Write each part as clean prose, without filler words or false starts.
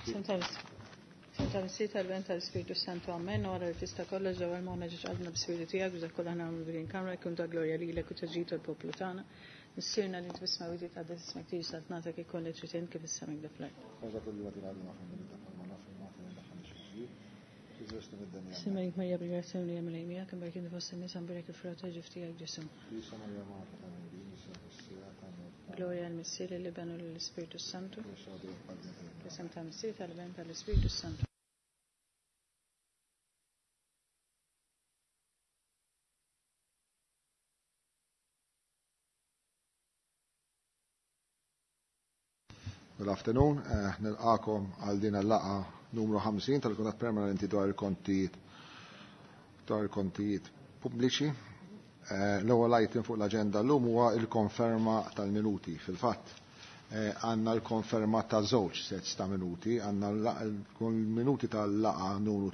Sometimes tal-vent tal-Spiritu Santu għammen, wara li tista' kollha ġewwa l-mawna ġiġ qalbna b'Spiritu tiegħek biex kollha nagħmlu bil kamra jkun ta' glorja lilek u taġid l-poplu tagħna. Nissirna li tbisma' widi taqdel ismek tiġi sa tnagħtek ikoll li trid kif is-semek daflek. Simek Marja bil-grazzjoni li jagħmel ejmija kemm barkin fost in-nies għambirek il-frota ġiftijak ġisem. Gloria al-Missir li benu l-Spiritu Santu. Isem ta' Missir tal-ben tal-Spiritu Santu. Good afternoon. Nilqakom għal din il-laqa numru 50 tal-Kuntat Permanenti dwar il-kontijiet pubbliċi. L-ewwel item fuq l-aġenda llum huwa il-konferma tal-minuti. Fil-fatt għandna l-konferma ta' żewġ sets ta' minuti, għandna l-minuti tal-laqa numru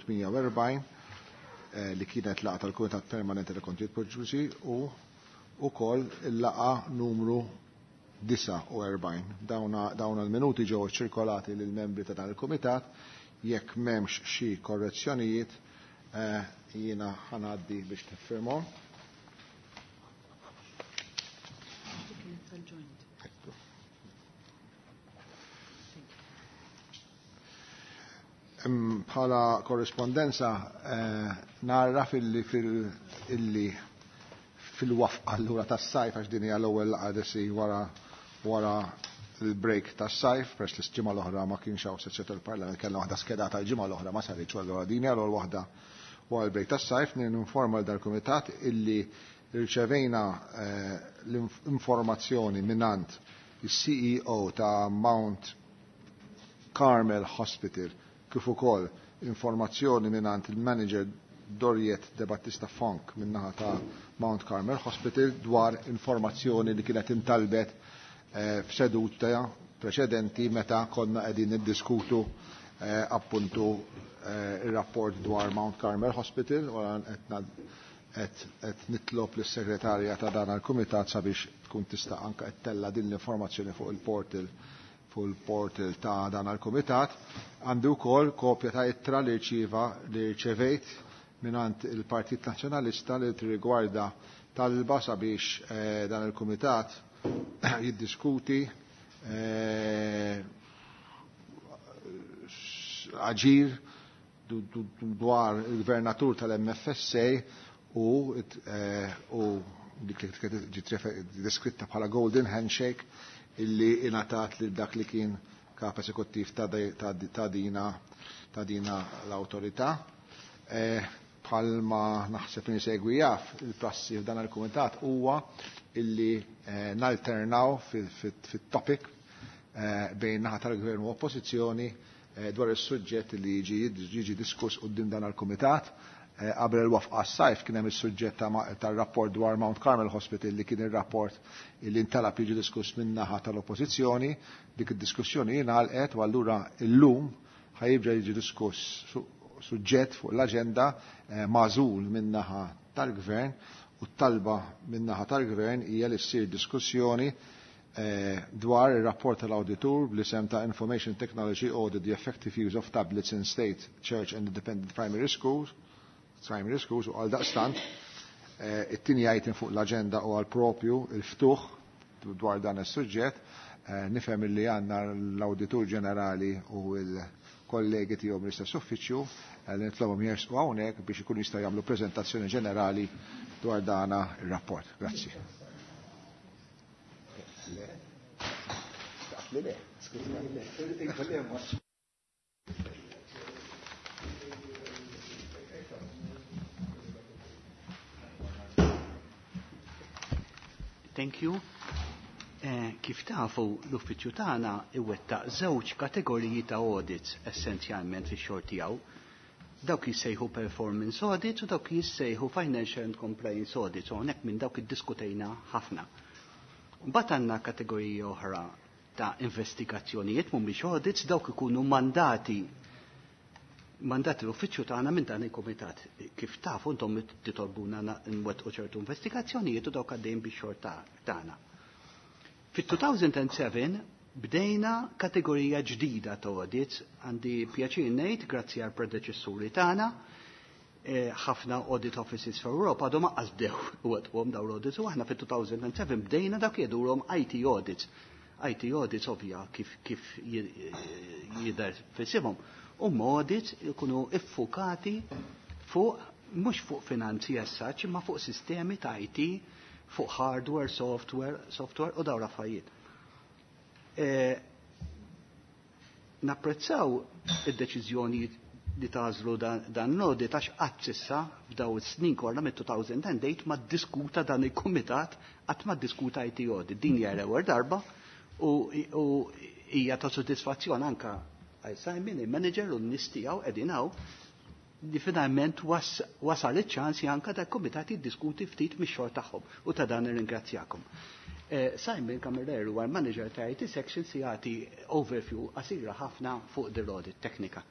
48 li kienet laqa tal-Kuntat Permanenti tal-Kontijiet Pubbliċi u wkoll il-laqa numru 49. Dawn il-minuti ġew ċirkolati lill membri ta' dan il-Kumitat. Jekk m'hemmx xi korrezzjonijiet jiena ħanaddi biex tiffirmhom. Bħala korrespondenza narraf illi fil-wafqa allura tas-sajf għax din hija l-ewwel qadesi wara il-break tas-sajf, peress li s-ġimgħa l-oħra ma kienx hawn sezzjoni tal-Parlament kellna waħda skedata l-ġimgħa l-oħra ma saritx allura din hija l-ewwel waħda wara l-break tas-sajf ninforma dal-Kumitat illi rċevejna l-informazzjoni minant is-CEO ta' Mount Carmel Hospital kif ukoll informazzjoni minant il-manager Doriet De Battista Funk minnaħa ta' Mount Carmel Hospital dwar informazzjoni li kienet intalbet f'seduta preċedenti meta konna qegħdin niddiskutu appuntu ir-rapport dwar Mount Carmel Hospital u qed nitlob lis-segretarja ta' dan il-kumitat sabiex tkun tista' anke qed tella din l-informazzjoni fuq il-portal ta' dan il-kumitat. Għandi wkoll kopja ta' ittra li rċevejt minant il-Partit Nazzjonalista li tirrigwarda talba sabiex dan il-Kumitat jiddiskuti aġir dwar il-gvernatur tal-MFSA u dik li ġiet deskritta bħala Golden Handshake illi ingħatat lil dak li kien kap eżekuttiv ta' dina l-awtorità. Bħalma naħseb insegwi jaf il-prassi f'dan il-Kumitat huwa illi nalternaw fit-topic bejn naħa tal-Gvern u oppożizzjoni dwar is-suġġett li jiġi diskuss quddiem dan il-Kumitat. Qabel il-wafqa s-sajf kien hemm is-suġġett tar-rapport dwar Mount Carmel Hospital li kien ir-rapport li ntalab jiġi diskuss min naħa tal-oppożizzjoni. Dik id-diskussjoni jingħalqet u allura llum ħajibda jiġi diskuss suġġett fuq l-aġenda magħżul min-naħa tal-Gvern u t-talba min-naħa tal-Gvern hija li ssir diskussjoni dwar ir-rapport tal-Awditur bl-isem ta' Information Technology Audit the Effective Use of Tablets in State, Church and Independent Primary Schools u għal daqstant it-tieni item fuq l-aġenda u għal propju il-ftuħ dwar dan is-suġġett nifhem li għandna l-Awditur Ġenerali u l-kollegi tiegħu mill-istess uffiċċju li nitlobhom jersqu hawnhekk biex ikunu jistgħu jagħmlu preżentazzjoni ġenerali dwar dana ir-rapport. Grazzi. Thank you. Kif tafu l-uffiċċju tagħna iwettaq żewġ kategoriji ta' audits essenzjalment fix-xogħol tiegħu. Dawk jissejħu performance audits u dawk jissejħu financial and compliance audits u hawnhekk minn dawk iddiskutejna ħafna. Mbagħad għandna kategoriji oħra ta' investigazzjonijiet mhumiex audits dawk ikunu mandati l-uffiċċju tagħna minn dan il-kumitat. Kif tafu intom titolbuna nwettqu ċertu investigazzjonijiet u dawk għaddejjin bix-xogħol tagħna. Fit-2007 bdejna kategorija ġdida ta' audits, għandi pjaċir ngħid grazzi għal predeċessuri tagħna, ħafna audit offices f'Ewropa għadhom aqqas bdew wetqhom dawn audits u aħna fit-2007 bdejna dak jedurhom IT audits. IT audits ovvja kif jidher fisimhom huma audits ikunu iffukati fuq mhux fuq finanzi as-saċ imma fuq sistemi ta' IT, fuq hardware, software u dawn affarijiet. Napprezzaw id-deċiżjoni li tażlu dan l-audit għax qatt issa f'daw is-snin kollha mit-2008 ma ddiskuta dan il-kumitat qatt ma ddiskuta IT audit. Din hija l-ewwel darba u hija ta' sodisfazzjon anke għal Simon il-manager u n-nies tiegħu qegħdin hawn li finalment wasal iċ-ċans anke tal-kumitat jiddiskuti ftit mix-xogħol tagħhom u ta' dan irringrazzjakom. Simon Camilleri huwa l-manager ta' IT section si jagħti overview qasira ħafna fuq dil-audit teknika.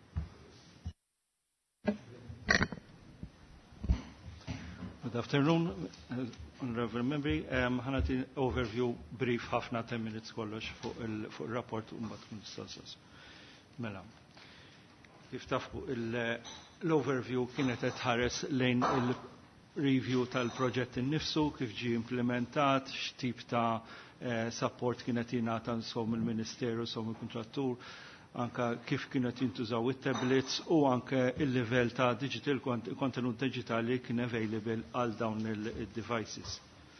Good afternoon, Honorable Member. Ħanati overview brief ħafna 10 minutes kollox fuq il-rapport u mbagħad tkun tistaqsas. Mela. Kif tafu l-overview kienet qed tħares lejn il-review tal-proġett innifsu, kif ġie implementat, x'tip ta' support kienet jingħata nsom il-Ministeru, nsom il-Kontrattur, anka kif kienet jintużaw it-tablets u anke il-livell ta' digital kontenut digitali kien available għal dawn il-devices.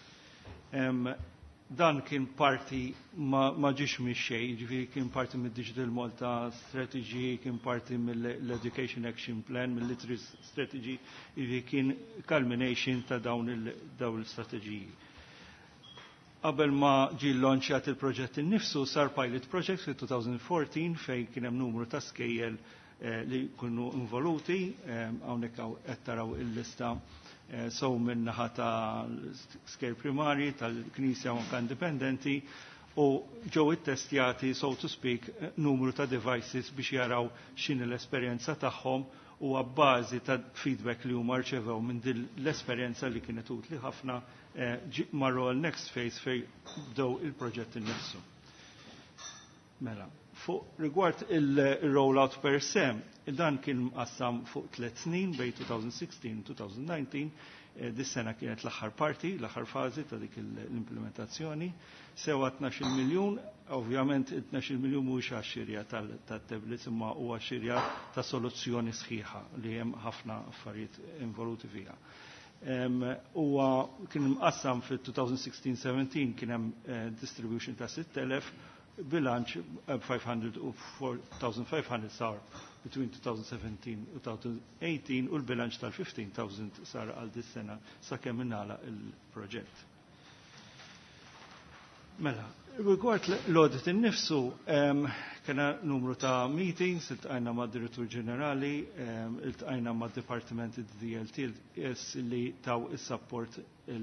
Dan kien parti ma ġiex mix-xejn, ġifieri kien parti mid-Digital Malta Strategy, kien parti mill-Education Action Plan, mill-Literacy Strategy, ġifieri kien culmination ta' dawn il-strateġiji. Qabel ma ġie launchjat il-proġett innifsu sar pilot project fil-2014 fejn kien hemm numru ta' skejjel li kienu involuti, hawnhekk qed taraw il-lista sew min-naħa ta' skejjel primari tal-Knisja anke indipendenti u ġew ittestjati so to speak numru ta' devices biex jaraw x'inhi l-esperjenza tagħhom u għabbażi ta' feedback li huma rċevew minn din l-esperjenza li kienet utli ħafna marru għal-next phase fej bdew il-proġett innifsu. Mela, fuq rigward il-rollout per se, dan kien mqassam fuq 3 snin bej 2016-2019, dis-sena kienet l-aħħar parti, l-aħħar fażi ta' dik l-implementazzjoni, sewa 12 miljun, ovvjament 12 miljun mhuwiex għax-xirja tat-tablets imma huwa xirja ta' soluzzjoni sħiħa li hemm ħafna affarijiet involuti fiha. Huwa kien mqassam fil-2016-17 kien hemm distribution ta' 6,000 bilanċ 500 u 4,500 sar between 2017 u 2018 u l-bilanċ tal-15,000 sar għal dis-sena sakemm ingħalaq il-proġett. Mela, rigward l-audit innifsu, kena numru ta' meetings, iltqajna ma' Direttur Ġenerali, iltqajna ma' Departiment DLTS li taw is-support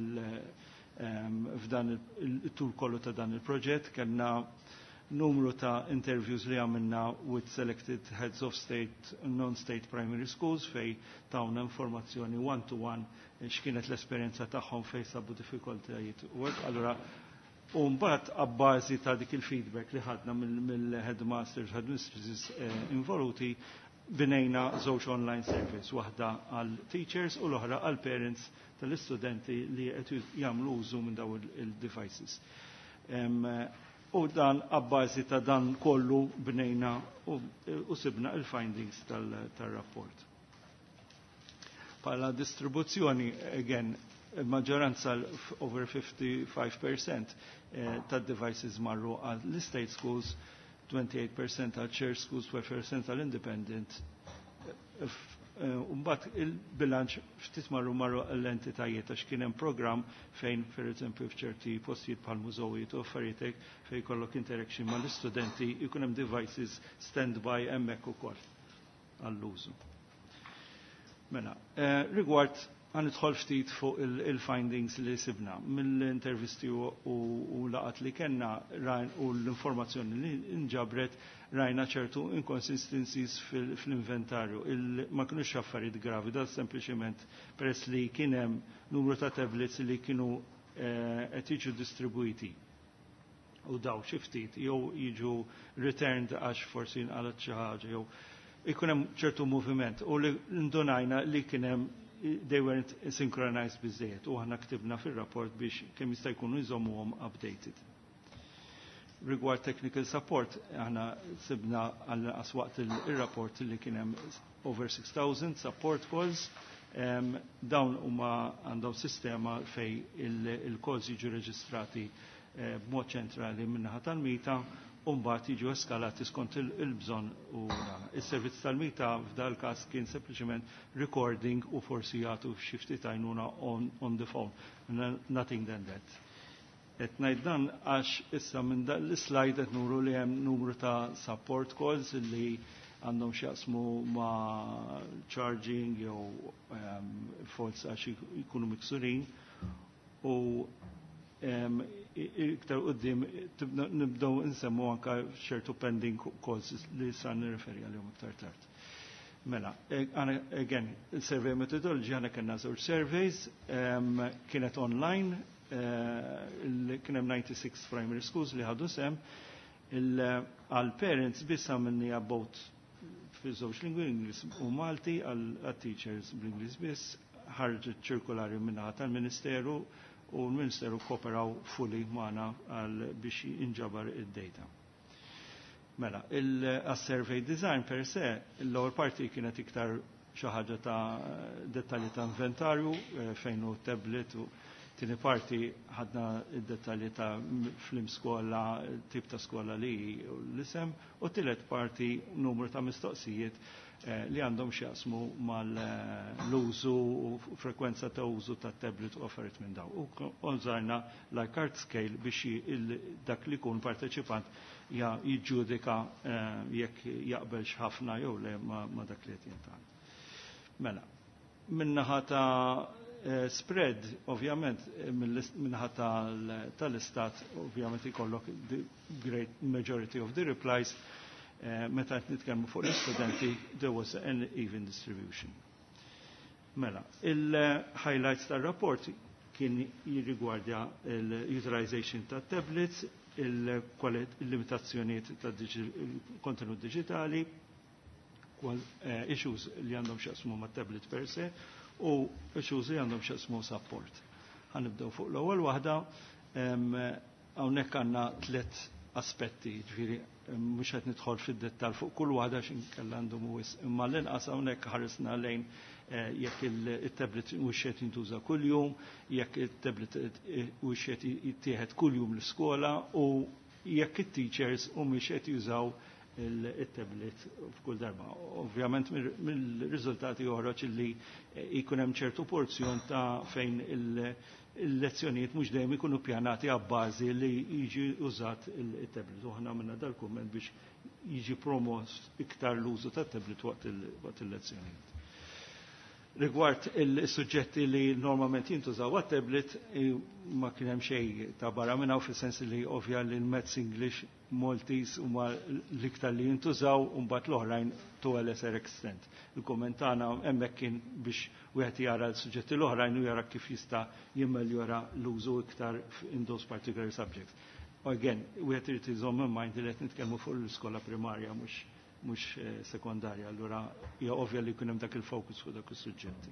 f'dan il-tul kollu ta' dan il-proġett, kellna numru ta' interviews li għamilna with selected heads of state and non-state primary schools fej tawna informazzjoni one-to-one x'kienet l-esperjenza tagħhom fej sabu diffikultajiet. Allura u mbagħad abbażi ta' dik il-feedback li ħadna mill-headmasters, headmistresses involuti, binejna żewġ online service, waħda għal teachers u l-oħra għal parents tal-istudenti li qed jagħmlu użu minn dawn il-devices. U dan abbażi ta' dan kollu bnejna u sibna il-findings tal-rapport. Pala distribuzzjoni, again, maġġoranza over 55% ta' devices marru għal state schools, 28% għal church schools, 12% għal independent. Umbat il-bilanċ ftit marru għall-entitajiet għax kien hemm programm fejn per eżempju f'ċerti postijiet bħal mużewijiet u affarijiet fejn kollok interaction mal-istudenti jkun hemm devices stand-by hemmhekk ukoll għall-użu. Mela, rigward għanidħol ftit fuq il-findings li sibna mill-intervisti u laqat li kenna u l-informazzjoni li nġabret rajna ċertu inconsistencies fil-inventarju. Ma kienux affarijiet gravi, da sempliciment peress li kien hemm numru ta' tablets li kienu qed jiġu distribuiti. u daw xi ftit jew jiġu returned għax forsi nqalet xi ħaġa jew ikun hemm ċertu moviment u li ndunajna li kien hemm they weren't synchronized biżejjed u aħna ktibna fir-rapport biex kemm jista' jkunu jżommuhom updated. Rigward technical support, aħna sibna għal waqt il-rapport li kien hemm over 6,000 support calls. Dawn huma għandhom sistema fej il-calls jiġu reġistrati b'mod ċentrali min-naħa tal-mita u mbagħad jiġu eskalati skont il-bżonn u is-servizz tal-mita f'dal każ kien sempliċement recording u forsi jagħtu xi ftit għajnuna on the phone. Nothing than that. Qed ngħid dan għax issa minn dan l-slide qed nuru li hemm numru ta' support calls li għandhom x'jaqsmu ma' charging jew faults għax jkunu miksurin u iktar qudiem nibdew insemmu anke ċertu pending calls li sa nirreferi għalihom iktar tard. Mela, again, il-survey methodology għana kellna żewġ surveys, kienet online, kien hemm 96 primary schools li ħadu sem, għal parents biss għamilni about fi żewġ lingwi Ingliż u Malti għal teachers bl-Ingliż biss ħarġet ċirkolari minnaħa tal-Ministeru u l-Ministeru kooperaw fully magħna għal biex inġabar id-data. Mela, il-survey design per se, l-ewwel parti kienet iktar xi ħaġa ta' dettalji ta' inventarju fejn hu tablet u tieni parti ħadna id-dettalji ta' fl-imskola, tip ta' skola li l-isem u tielet parti numru ta' mistoqsijiet li għandhom x'jaqsmu mal-użu u frekwenza ta' użu ta' tablet u affarijiet minn daw. U użajna Likert scale biex dak li jkun parteċipant jiġġudika jekk jaqbel ħafna jew le ma dak li qed jintgħal. Mela, minnaħa ta' spread, ovvjament, minnaħa tal-istat, ovvjament ikollok the great majority of the replies, meta nitkellmu fuq l-studenti, there was an even distribution. Mela, il-highlights tal-rapport kien jirrigwardja il-utilization ta' tablets, il-limitazzjoniet ta' kontenut digitali, issues li għandhom xaqsmu ma' tablet per se, u issues li għandhom xaqsmu support. Ħanibdew fuq l-ewwel waħda, hawnhekk għandna 3 aspetti, ġifieri mhux qed nidħol fid-dettall fuq kull waħda x'inkella għandhom wisq, imma l-inqas hawnhekk ħaresna lejn jekk il-tablet mhux qed jintuża kuljum, jekk il-tablet mhux qed jittieħed kuljum l-iskola u jekk it-teachers mhumiex qed jużaw il-tablet f'kull darba. Ovvjament mill-riżultati joħroġ li jkun hemm ċertu porzjon ta' fejn il-lezzjonijiet mhux dejjem ikunu ppjanati għabbażi li jiġi użat il-tablet. U ħana minna dal-kumment biex jiġi promos iktar l-użu tat-tablet waqt il-lezzjonijiet. Rigward il-suġġetti li normalment jintużaw għat-tablet ma kien hemm xejn ta' barra minn hawn fis-sens li ovvja li l-Mezz English Maltese huma l-iktar li jintużaw u mbagħad l-oħrajn to a lesser extent. Il-kumment tagħna hemmhekk kien biex wieħed jara l-suġġetti l-oħrajn u jara kif jista' jimmeljora l-użu iktar in those particular subjects. Again, wieħed irid iżomm in mind li qed nitkellmu fuq l-iskola primarja mhux sekondarja, allura hija ovvja li jkun hemm dak il-focus fuq dak is-suġġetti.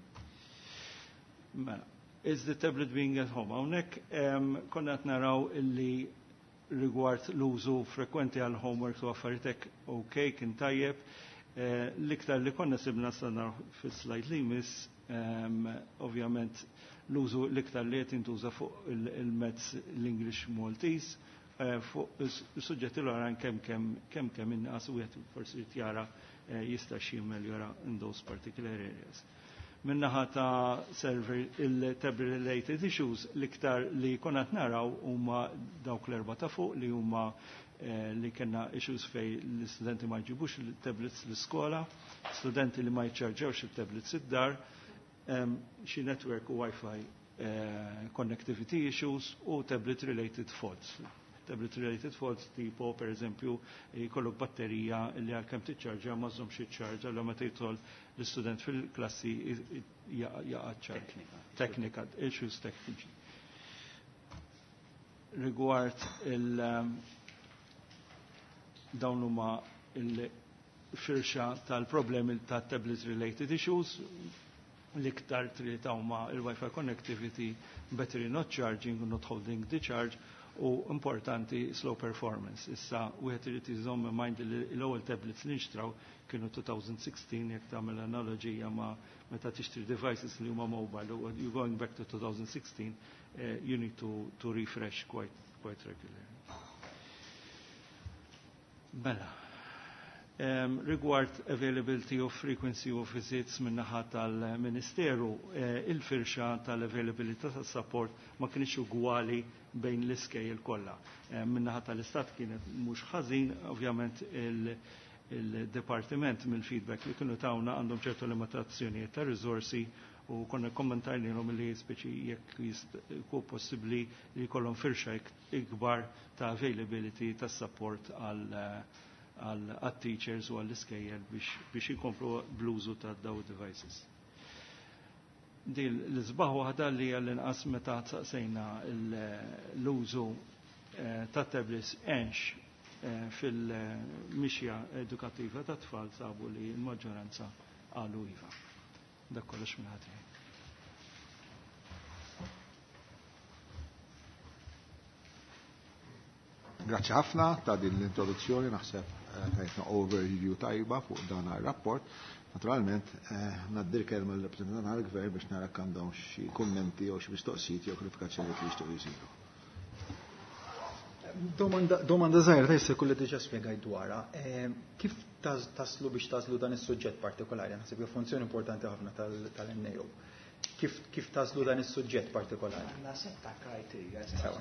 Mela, is the tablet being at home? Hawnhekk konna qed naraw illi rigward l-użu frekwenti għal homework u affaritek okay, kien tajjeb. L-iktar li konna sibna stanna fil-slide li miss, ovvjament l-użu l-iktar li qed jintuża fuq il-mezz l-English Maltese, fuq il-suġġetti l-għaran kemm inqas u għet forsi jara jista' ximmeljora in those particular areas. Minnaħa ta' server il-tablet related issues l-iktar li konat naraw huma dawk l-4 ta' fuq li huma li kena issues fej l-studenti ma jġibux il-tablets l-iskola, studenti li ma jċarġewx il-tablets id-dar, xi network u Wi-Fi connectivity issues u tablet related faults. Tablet related faults tipo per eżempju jkollok batterija li għal-kem tiċċarġa ma żommx iċċarġa l meta jidħol l-istudent fil-klassi jaqgħad teknika issues tekniċi. rigward dawn huma il-firxa tal-problemi ta' tablet related issues l-iktar trilita huma il-Wi-Fi connectivity, battery not charging, not holding the charge, u importanti slow performance. Issa wieħed irid iżomm mind l-ewwel tablets li nxtraw kienu 2016 jekk tagħmel analogija ma' meta tixtri devices li huma mobile, you going back to 2016, you need to refresh quite regularly. Bella. Rigward availability of frequency of visits minnaħa tal-Ministeru, il-firxa tal-availability tal-support ma kienx ugwali bejn l-iskejjel kollha. Minnaħa tal-Istat kienet mhux ħażin, ovvjament il-Departiment mill-feedback li kienu tawna għandhom ċertu limitazzjonijiet ta' riżorsi u konna kommentajnilhom li speċi jekk jkun possibbli li jkollhom firxa ikbar ta' availability tas-support għal-teachers u għall-iskejjel biex jikomplu bl-użu ta' daw devices. L-izbaħ waħda li għall-inqas meta saqsejna l-użu ta' tablets enx fil-mixja edukattiva ta' tfal sabu li l-maġġoranza għalu iva. Dak kollox minn ħadd. Grazie ħafna ta' din l-introduzzjoni, naħseb tajtna overview tajba fuq dan ir-rapport. Naturalment, naddir kelma l-rappresentant għal-gvern biex nara għandhom xi kummenti jew xi mistoqsijiet jew kwalifikazzjonijiet li jixtiequ jsiru. Domanda żgħira ta' jista' kulli diġà spjegajt dwarha. Kif taslu biex taslu dan is-suġġett partikolari? Naħseb funzjoni importanti ħafna tal-NAO. Kif taslu dan is-suġġett partikolari? Għandna setta kriterja.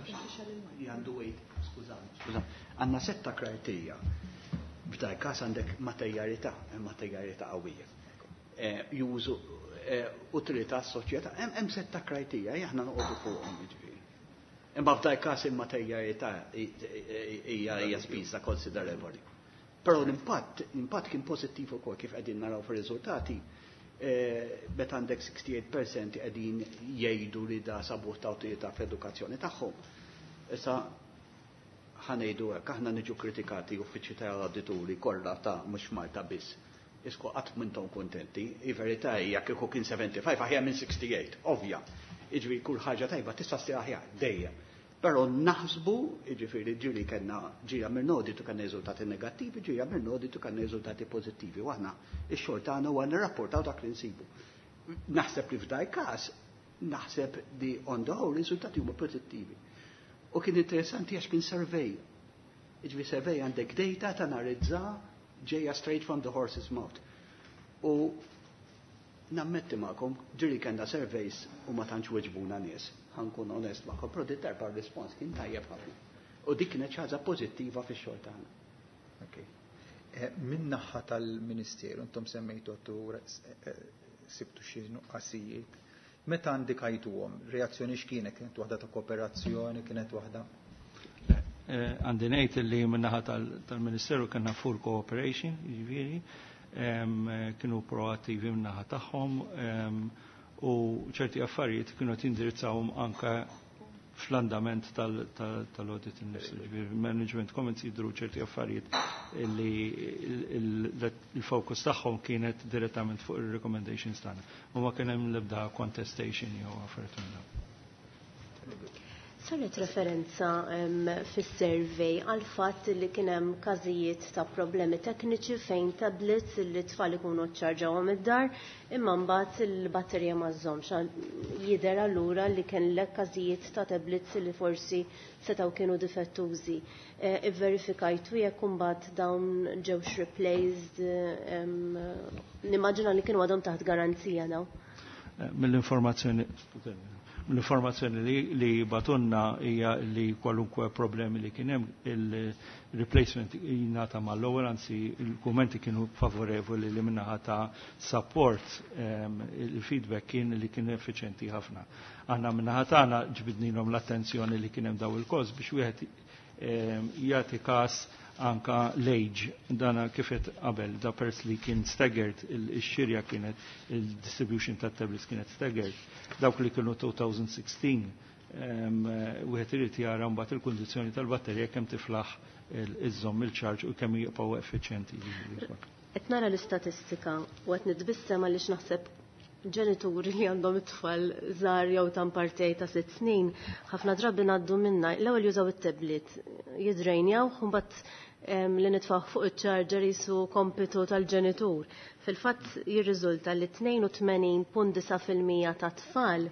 Għandna setta kriterja. B'dak każ għandek materjalità qawwija. Jużu utilità s-soċjetà. Hemm setta kriterja aħna noqogħdu fuqhom jiġifieri. Imma f'dak każ il-materjalità hija spiża konsiderevoli. Però l-impatt kien pożittiv ukoll kif qegħdin naraw fir-riżultati. Bet għandek 68% qegħdin jgħidu li da sabuħ ta' utilità fl-edukazzjoni tagħhom. Issa ħanejdu hekk aħna niġu kritikati uffiċċji tal-awdituri kollha ta' mhux Malta biss. Isku qatt minnhom kuntenti, verità hija kieku kien 75 aħjar minn 68, ovvja. Jiġri kull ħaġa tajba tista' ssir aħjar dejjem. Però naħsbu, jiġifieri ġiri kellna ġira mill-auditu kellna riżultati negattivi, ġira mill-auditu kellna riżultati pożittivi. U aħna x-xogħol tagħna huwa nirrapportaw dak li nsibu. Naħseb li f'dak każ naħseb li on the whole riżultati huma pożittivi. U kien interessanti għax kien survey. Jiġri survey għandek data tanalizza ġejja straight from the horse's mouth. U nammetti magħkom ġiri kellna surveys u ma tantx weġbuna nies. Ħankun onest magħkom, però dit darba r-rispons kien tajjeb ħafna. U dik kienet ħaġa pożittiva fix-xogħol tagħna. Okay. Min-naħa tal-Ministeru intom semmejtu sibtu xi nuqqasijiet. Meta indikajtuhom, reazzjoni x'kienet? Kienet waħda ta' kooperazzjoni, kienet waħda? Għandi ngħid li min-naħa tal-Ministeru kellna full cooperation, jiġifieri, kienu proattivi min-naħa tagħhom u ċerti affarijiet kienu tindirizzawhom anke fl-andament tal-audit innifsu. Management comments jidru ċerti affarijiet li il-fokus tagħhom kienet direttament fuq ir-recommendations tagħna. U ma kien hemm l-ebda contestation jew affarijiet minn dawn. Saret referenza fis-survey għal fatt li kien hemm każijiet ta' problemi tekniċi fejn tablets li tfal ikunu ċċarġawhom id-dar imma mbagħad il-batterija ma żommx. Jidher allura li kien lek każijiet ta' tablets li forsi setgħu kienu difettużi. Ivverifikajtu jekk imbagħad dawn ġewx replaced, nimmaġina li kienu għadhom taħt garanzija daw. L-informazzjoni li batunna hija li kwalunkwe problemi li kien hemm il-replacement jingħata mal-ewwel, anzi il-kummenti kienu favorevoli li minnaħa ta' support, il-feedback kien li kien effiċenti ħafna. Aħna minnaħa tagħna ġbidnilhom l-attenzjoni li kien hemm daw il-koż biex wieħed jagħti każ anka l-age, dana kifet qabel, da pers li kien staggered, il-xirja kienet, il-distribution ta' tablets kienet staggered, dawk li kienu 2016 wieħed irid jara mbagħad il-kundizzjoni tal-batterija kemm tiflaħ iż-żomm il-ċarġ u kemm jibqgħu effiċjenti. Qed nara l-istatistika u qed nitbissem għaliex naħseb ġenituri li għandhom it-tfal żgħar jew ta' partej ta' 6 snin, ħafna drabi ngħaddu minna l-ewwel jużaw it-tablet, jidrejnjaw u mbagħad li nitfaħ fuq iċ-ċarġer jisu kompitu tal-ġenitur. Fil-fatt jirriżulta li 82.9% ta' tfal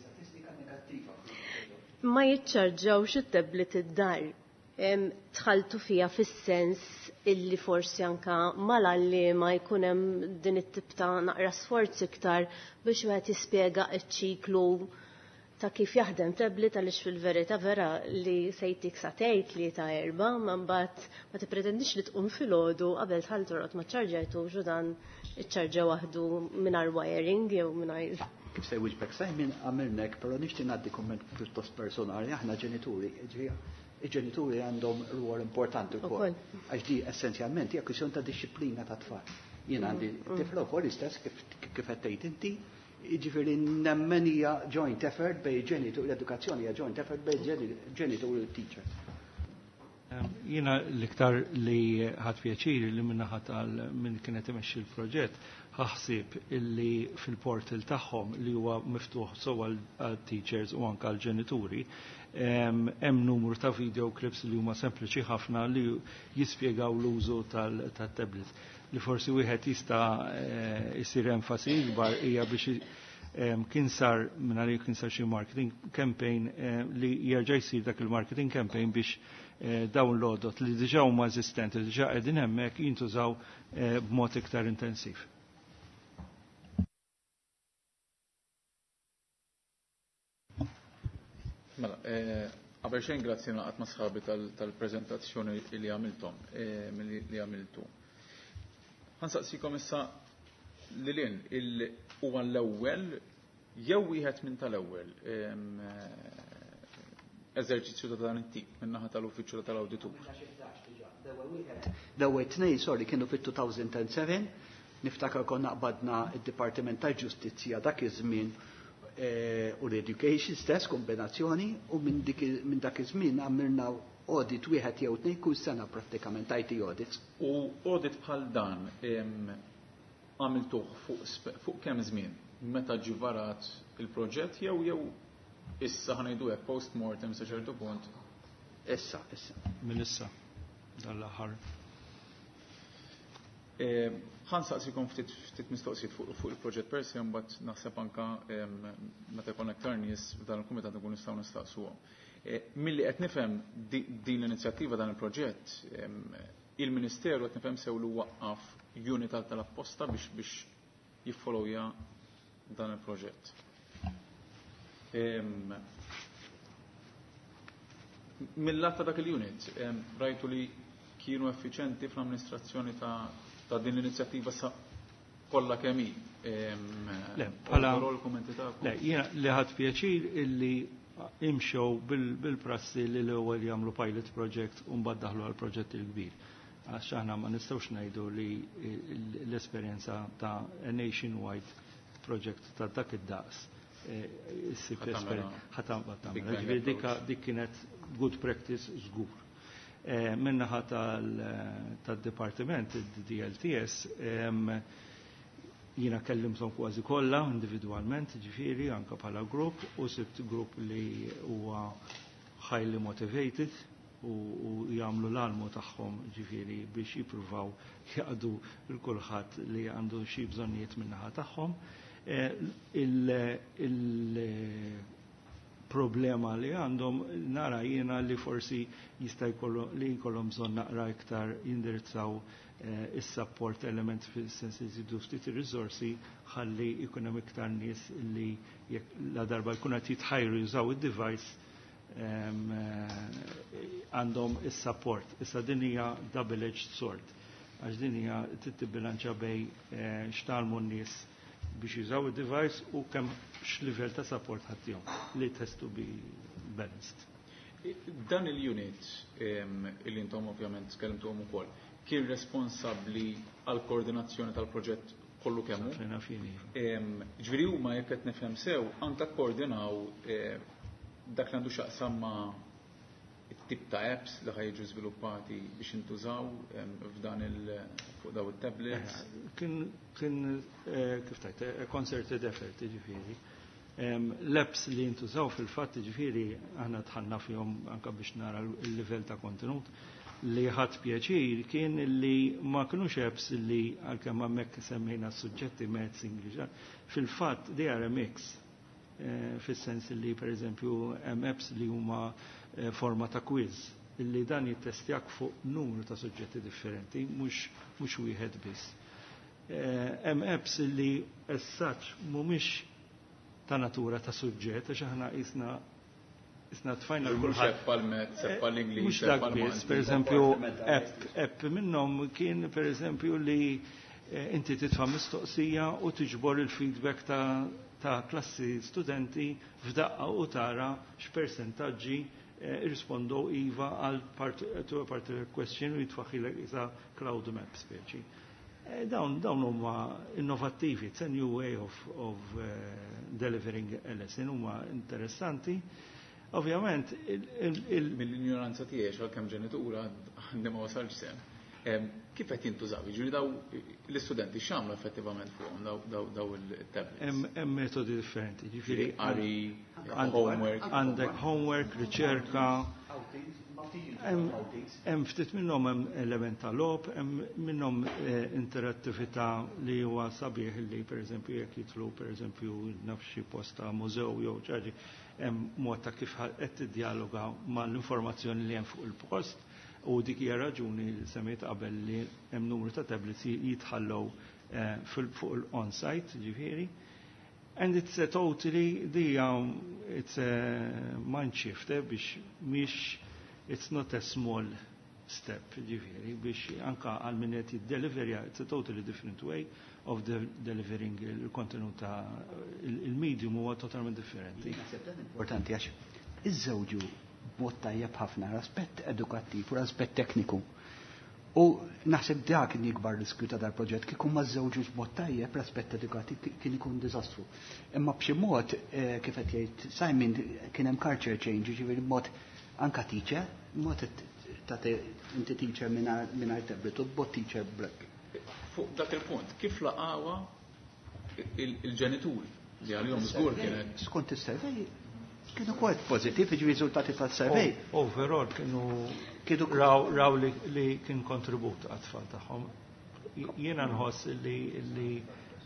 ma jiċċarġawx it-tablet id-dar. Tħaltu fija fis-sens illi forsi anka malalli ma jkun hemm din it-tip ta' naqra sforzi iktar biex wieħed jispjega ċ-ċiklu ta' kif jaħdem tablet għaliex fil-verità vera li se jtik sa tgħid li ta' erba' ma mbagħad ma tippretendix li tqum filgħodu qabel tħall torqod ma ċċarġajtux u dan iċċarġa waħdu mingħajr wiring jew mingħajr. Kif se wieġbek Simon għamilnek, però nixtieq ngħaddi kumment pjuttost personali, aħna ġenituri, il-ġenituri għandhom rwol importanti wkoll. Għax di essenzjalment hija kwistjoni ta' disciplina ta' tfal. Jien għandi tifla wkoll istess kif qed tgħid inti, jiġifieri nemmen hija joint effort bejn ġenitur, l-edukazzjoni hija joint effort bejn ġenitur u teacher. Jiena l-iktar li ħadd pjaċiri li minna ħadd għal min kienet imexxi l-proġett ħaħsib illi fil-portal tagħhom li huwa miftuħ sew għal-teachers u anke għall-ġenituri hemm numru ta' video clips li huma sempliċi ħafna li jispjegaw l-użu tat-tablet. Li forsi wieħed jista' jsir enfasi ikbar hija biex kien sar mingħajr kien sar xi marketing campaign li jerġa' jsir dak il-marketing campaign biex dawn l-għodot li diġà huma eżistenti, diġà qegħdin hemmhekk jintużaw b'mod iktar intensiv. Mela, qabel xejn grazzi naqgħod ma' sħabi tal-preżentazzjoni li għamiltom li għamiltu. Ħansaqsikom issa lilin huwa l-ewwel jew wieħed minn tal-ewwel eżerċizzju ta' dan it-tip min-naħa tal-uffiċċju tal-awditur. L-ewwel tnejn sorry kienu fit-2007, niftakar konna qbadna d-Dipartiment tal-Ġustizzja dak iż-żmien u l-education stess kombinazzjoni u minn dak iż-żmien għamilna audit wieħed jew tnejn kull sena prattikament IT audits. U audit bħal dan għamiltuh fuq kemm żmien? Meta ġie varat il-proġett jew issa ħanejdu hekk post-mortem sa ċertu punt? Issa. Minn issa dal-aħħar. Ħansaqsikom ftit mistoqsijiet fuq il-proġett per se mbagħad naħseb anke meta jkun aktar nies f'dan il-kumitat nkun nistgħu nistaqsuhom. Milli qed nifhem din l-inizjattiva dan il-proġett, il-Ministeru qed nifhem sew li waqqaf unit tal-apposta biex jiffollowja dan il-proġett. Mill-lat ta' dak il-unit, rajtu li kienu effiċenti fl-amministrazzjoni ta' din l-inizjattiva sa' kollha kemm hi. Le, jiena li ħadd pjaċir illi imxew bil-prassi li l-ewwel jagħmlu pilot project u mbagħad daħlu għal proġett il-kbir. Għax aħna ma nistgħux ngħidu li l-esperjenza ta' nationwide project ta' dak id-daqs dik kienet good practice żgur. Minnaħa tad-Dipartiment DLTS jiena kellimthom kważi kollha individwalment, ġifieri anke bħala grupp u sibt grupp li huwa highly motivated u jagħmlu l-almu tagħhom ġifieri biex jippruvaw jaqdu l-kulħadd li għandu xi bżonnijiet min-naħa tagħhom. Il-problema li għandhom nara jiena li forsi jista' jkollhom bżonn naqra iktar jindirizzaw is-support element fil-sens li jżidu ftit ir-riżorsi ħalli jkun hemm iktar nies li la darba jkun qed jitħajru jużaw id-device għandhom is-support. Issa din hija double-edged sword. Għax din hija tibbilanċa bejn x'talmu n-nies biex jużaw id-device u kemm x'livell ta' support ħaddihom li testu be balanced. Dan il-unit li intom ovvjament tkellimtuhom ukoll kien responsabbli għal koordinazzjoni tal-proġett kollu kemm hu. Ġifieri huma jekk qed nifhem sew anke kkoordinaw dak li għandu xaqsam ma' it-tip ta' apps li ħajġu żviluppati biex intużaw f'dan fuq daw it-tablets. Kien kif tajt, concerted effort, ġifieri. L-apps li jintużaw fil-fatt ġifieri aħna tħanna fihom anke biex nara l-livell ta' kontenut li ħadd pjaċir kien li ma kinux apps li għalkemm hemmhekk semmejna suġġetti mezz English. Fil-fatt they are a mix. Fis-sens li pereżempju hemm apps li huma forma ta' quiz illi dan jittestjak fuq numru ta' suġġetti differenti, mhux wieħed biss. Hemm apps li as such mhumiex ta' natura ta' suġġett għax aħna isna tfajna l-kulħadd pal-Ingliż. Mhux dak biss, pereżempju app minnhom kien pereżempju li inti titfa' mistoqsija u tiġbor il-feedback ta' klassi studenti f'daqqa u tara x'persentaġġi irrispondow iva għal particular question u jitfaħilek isa cloud map speċi. Dawn huma innovattivi, it's a new way of delivering a lesson, huma interessanti. Ovvjament mill-ignoranza tiegħek għal kemm ġenitura għandi ma wasalx sem. Kif qed jintużaw? Jiġri daw l-istudenti x'għamlu effettivament fuqhom daw il-tablets? Hemm metodi differenti, ġifieri homework. Għandek homework, riċerka. Hemm ftit minnhom hemm element ta' logħob, hemm minnhom interattività li huwa sabiħ li pereżempju jekk jitlu pereżempju nafx xi post ta' mużew jew ċaġi hemm mod ta' kif qed tiddialoga mal-informazzjoni li hemm fuq il-post. U dik hija raġuni li semmejt qabel li hemm numru ta' tablets jitħallew fuq il-on-site, ġifieri. And it's a totally, it's a mind shift biex it's not a small step, ġifieri, biex anka għal minnet jid-deliverja, it's a totally different way of delivering il-kontenut ta' il-medium huwa totalment differenti. Importanti għax iż-żewġu b'mod tajjeb ħafna l-aspett edukattiv u l-aspett tekniku. U naħseb dak kien ikbar riskju ta' dal-proġett kieku ma żewġux b'mod tajjeb l-aspett edukattiv kien ikun diżastru. Imma b'xi mod kif qed jgħid Simon kien hemm culture change, ġifieri b'mod anka teacher, mod tagħti inti teacher mingħajr tablet u bot teacher black. Fuq dak il-punt, kif laqgħuha il-ġenituri li għalihom żgur kienet. Skont is-survey kienu quite positive, ġi riżultati tal-survey. Overall kienu raw li kien kontribut għat-tfal tagħhom. Jiena nħoss li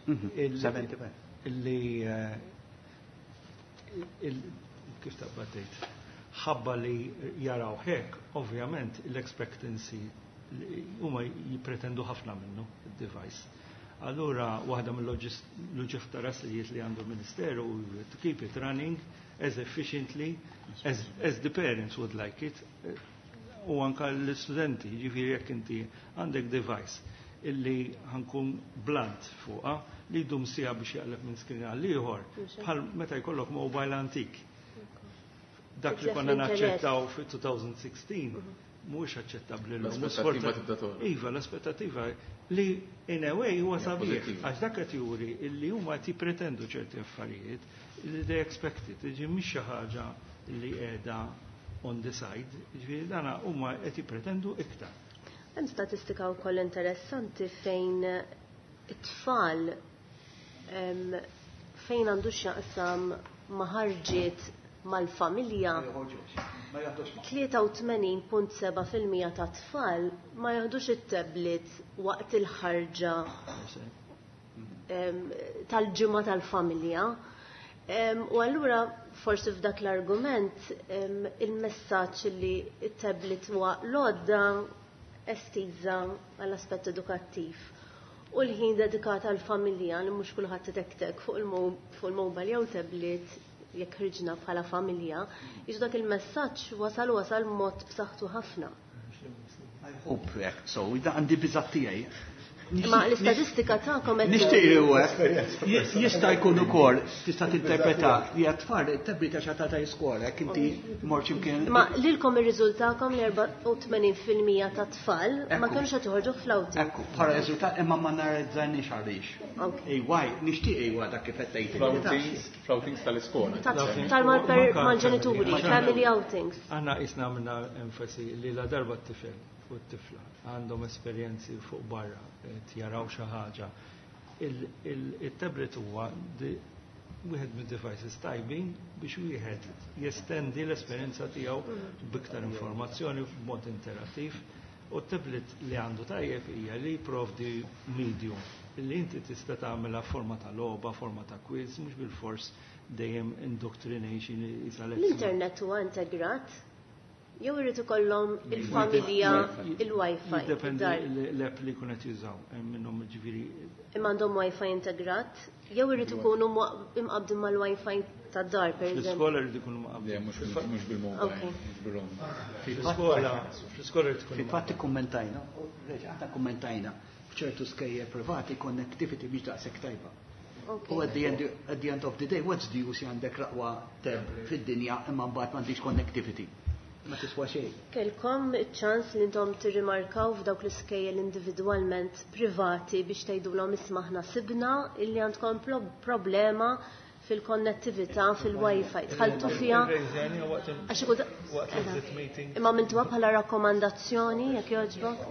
kif taqbadejt ħabba li jaraw hekk, ovvjament l-expectancy huma jippretendu ħafna minnu id-device. Allura waħda mill-loġistijiet li għandu l-Ministeru to keep it running as efficiently as the parents would like it u anka l-studenti, ġifieri jekk inti għandek device illi ħankun blunt fuqha li jdum sija biex jaqleb minn screen għal ieħor bħal meta jkollok mobile antik. Dak li konna naċċettaw fi-2016 mhux aċċettabbli Iva, l-aspettativa li in a way huwa sabiħ għax dak qed juri illi huma qed jippretendu ċerti affarijiet li they expected, ġi mhix xi ħaġa li qiegħda on the side, ġifieri dana huma qed jippretendu iktar. Hemm statistika wkoll interessanti fejn it-tfal fejn għandu x'jaqsam ma' ħarġiet mal-familja 83.7% ta' tfal ma jaħdux it-tablet waqt il-ħarġa tal-ġimgħa tal-familja. U allura forsi f'dak l-argument il-messaġġ li it-tablet huwa lodda estiża għall-aspett edukattiv. U l-ħin dedikat għall-familja li mhux kulħadd itektek fuq il-mobile jew tablet jekk ħriġna bħala familja, jiġu dak il-messaġġ wasal mod b'saħħtu ħafna. So, da għandi biżgħat tiegħi. Ma l-istatistika ta'kom qed Nixtieq jista' jkun ukoll tista' tinterpreta li għat-tfal it-tablita xata ta' iskola jekk inti morx imkien. Ma lilkom ir-riżultakom li 84% ta' tfal ma kinux qed joħorġu fl-outing. Ekku, bħala riżultat imma ma narrezzarniex għaliex. Ejwaj, nixtieq ejwa dak kif qed tgħid. Floutings tal-iskola. Mal-ġenituri, family outings. Aħna isna minna enfasi li la darba t-tifel u t-tifla għandhom esperjenzi fuq barra, jaraw xi ħaġa. Il-tablet huwa wieħed mid-devices tajbin biex wieħed jestendi l-esperjenza tiegħu b'iktar informazzjoni b'mod interattiv u t-tablet li għandu tajjeb hija li jipprovdi medium li inti tista' tagħmilha forma ta' logħba, forma ta' quiz, mhux bil-fors dejjem indoctrination isal. L-internet huwa integrat? Jew irid ikollhom il-familja il-Wi-Fi. Jiddependi l-app li jkun qed jużaw, minnhom ġifieri. Imma għandhom Wi-Fi integrat? Jew irid ikunu imqabdin mal-Wi-Fi tad-dar pereżempju. Fl-iskola irid ikunu mqabdin. Mhux bil-mobile. Fl-iskola irid ikunu. Fil-fatt ikkummentajna, aħna kummentajna f'ċertu skejjer privati connectivity biex daqshekk tajba. U at the end of the day, what's the use għandek raqwa tab fid-dinja imma mbagħad m'għandix connectivity? Ma tiswa xejn. Kelkom ċans li intom tirrimarkaw f'dawk l-iskejjel individwalment privati biex tgħidulhom isma' aħna sibna illi għandkom problema fil-konnettività fil-Wi-Fi. Tħaltu fiha imma mintuha bħala rakkomandazzjoni jekk jogħġbok?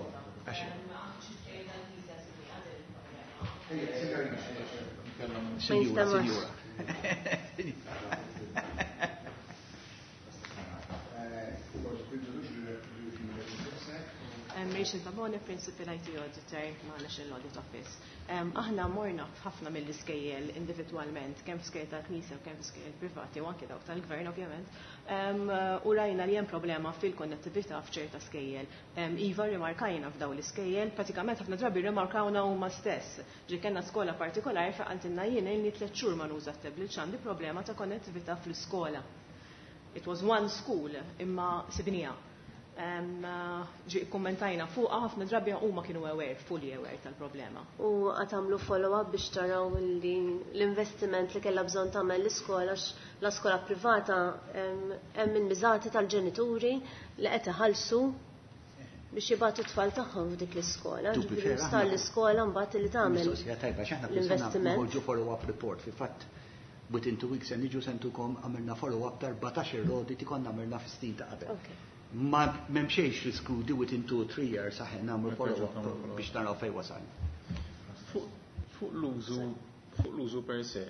Rachel Babone, Principal IT Auditor ma' National Audit Office. Aħna morna ħafna mill-iskejjel individwalment, kemm f'skejjel tal-Knisja u kemm f'skejjel privati u anke dawk tal-Gvern ovvjament. U rajna li hemm problema fil-konnettività f'ċerta skejjel. Iva rimarkajna f'daw l-iskejjel, pratikament ħafna drabi rimarkawna huma stess. Ġi kellna skola partikolari faqaltilna jien li 3 xhur ma nuża t-tablet għandi problema ta' konnettività fl-iskola. It was one school imma sibnija. Kommentajna fuq ħafna drabi huma kienu fully aware tal-problema. U għatamlu follow-up biex taraw li l-investiment li kellha bżonn tagħmel l-iskola l-iskola privata hemm il-miżati tal-ġenituri li qed iħallsu biex jibgħatu tfal tagħhom f'dik l-iskola. Ġifieri sta l-iskola mbagħad li tagħmel l-investiment. Ħolġu follow-up report fil-fatt within 2 weeks niġu sentukom għamilna follow-up ta' 14 audit ikonna għamilna fis-snin ta' qabel. Ma memxiex riskludi within 2 or 3 years aħen nagħmlu follow-up biex naraw fejn wasal. Fuq l-użu per se,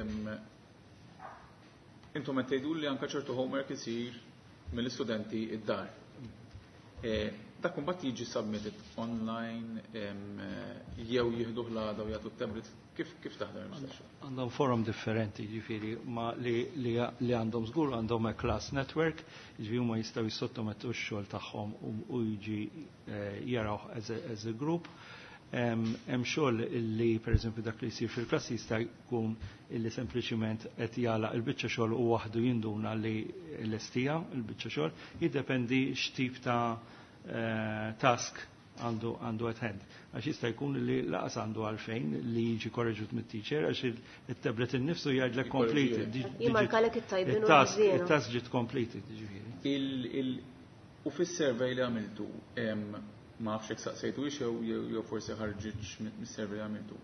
intom qed tgħidu li anke ċertu homework isir mill-istudenti id-dar. Dak imbagħad jiġi submitted online jew jieħduh l-għada u jagħtu t-tablet. Kif taħdem il-messaġġ? Għandhom forum differenti, ġifieri, ma li għandhom żgur għandhom class network, ġifieri huma jistgħu jissottomettu x-xogħol tagħhom u jiġi jaraw as a group. Hemm xogħol li pereżempju dak li jsir fil-klass jista' jkun illi sempliċiment qed jagħlaq il-biċċa xogħol u waħdu jinduna li l-estija il-biċċa xogħol, jiddependi x'tip ta' task għandu at hand. Għax jista' jkun li laqas għandu għalfejn li jiġi korreġut mit-teacher għax il-tablet innifsu jgħidlek completed. Jimarkalek it-tajbin u l-żienu. Il-task ġiet completed, ġifieri. U fis-survey li għamiltu, ma nafx hekk saqsejtu jew forsi ħarġitx mis-survey li għamiltu.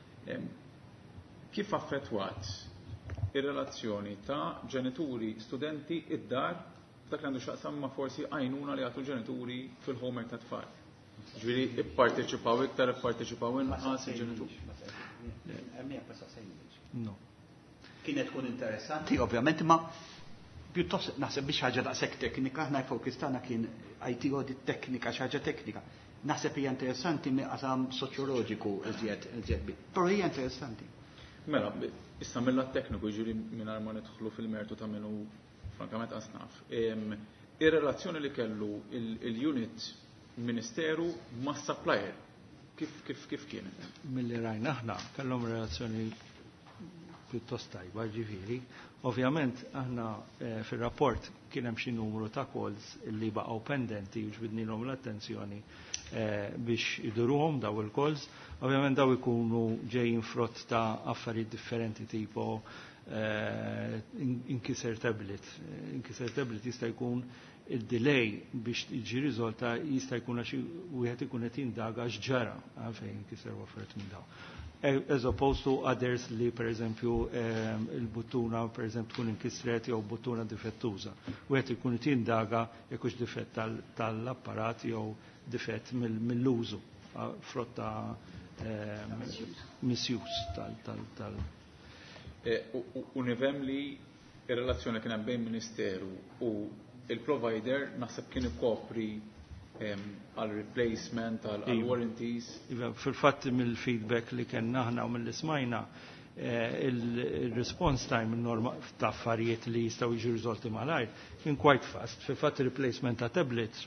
Kif affettwat ir-relazzjoni ta' ġenituri studenti id-dar dak li għandu xaqsam ma' forsi għajnuna li għatu ġenituri fil-homework ta' tfal? Ġviri, ipparteċipaw iktar, ipparteċipaw inqas il-ġenituri. No. Kienet tkun interessanti, ovvjament, ma pjuttost naħseb biex ħaġa daqshekk teknika, aħna l-fokus tagħna kien IT audit teknika, xi ħaġa teknika. Naħseb hija interessanti qasam soċjoloġiku iżjed bi. Però hija interessanti. Mela, issa mill-lat tekniku ġiri mingħajr ma nidħlu fil-mertu ta' minnu frankament qasnaf. Ir-relazzjoni li kellu il-unit ministeru ma' supplier. Kif kienet? Milli rajna aħna kellhom relazzjoni pjuttost tajba ġifieri. Ovvjament aħna fir-rapport kien hemm xi numru ta' calls li baqgħu pendenti u ġbidnilhom l-attenzjoni biex iduruhom daw il-calls. Ovvjament daw ikunu ġejjin frott ta' affarijiet differenti tipo inkiser tablet. Inkiser tablet jista' jkun il-delay biex iġi riżolta jista' jkun għax wieħed ikun qed jindaga x'ġara għalfejn inkiser waffert minn daw. As opposed to others li per eżempju il-buttuna per eżempju tkun inkisret jew buttuna difettuża. Wieħed ikun qed jindaga jekk hux difett tal-apparat jew difett mill-użu frott ta' misuse tal. U nifhem li ir-relazzjoni kien hemm bejn Ministeru u il-provider naħseb kien ikopri għal replacement, għal warranties. Fil-fatt mill-feedback li kellna aħna u mill-ismajna, il-response time norma ta' affarijiet li jistgħu jiġu riżolti malajr kien quite fast. Fil-fatt replacement ta' tablets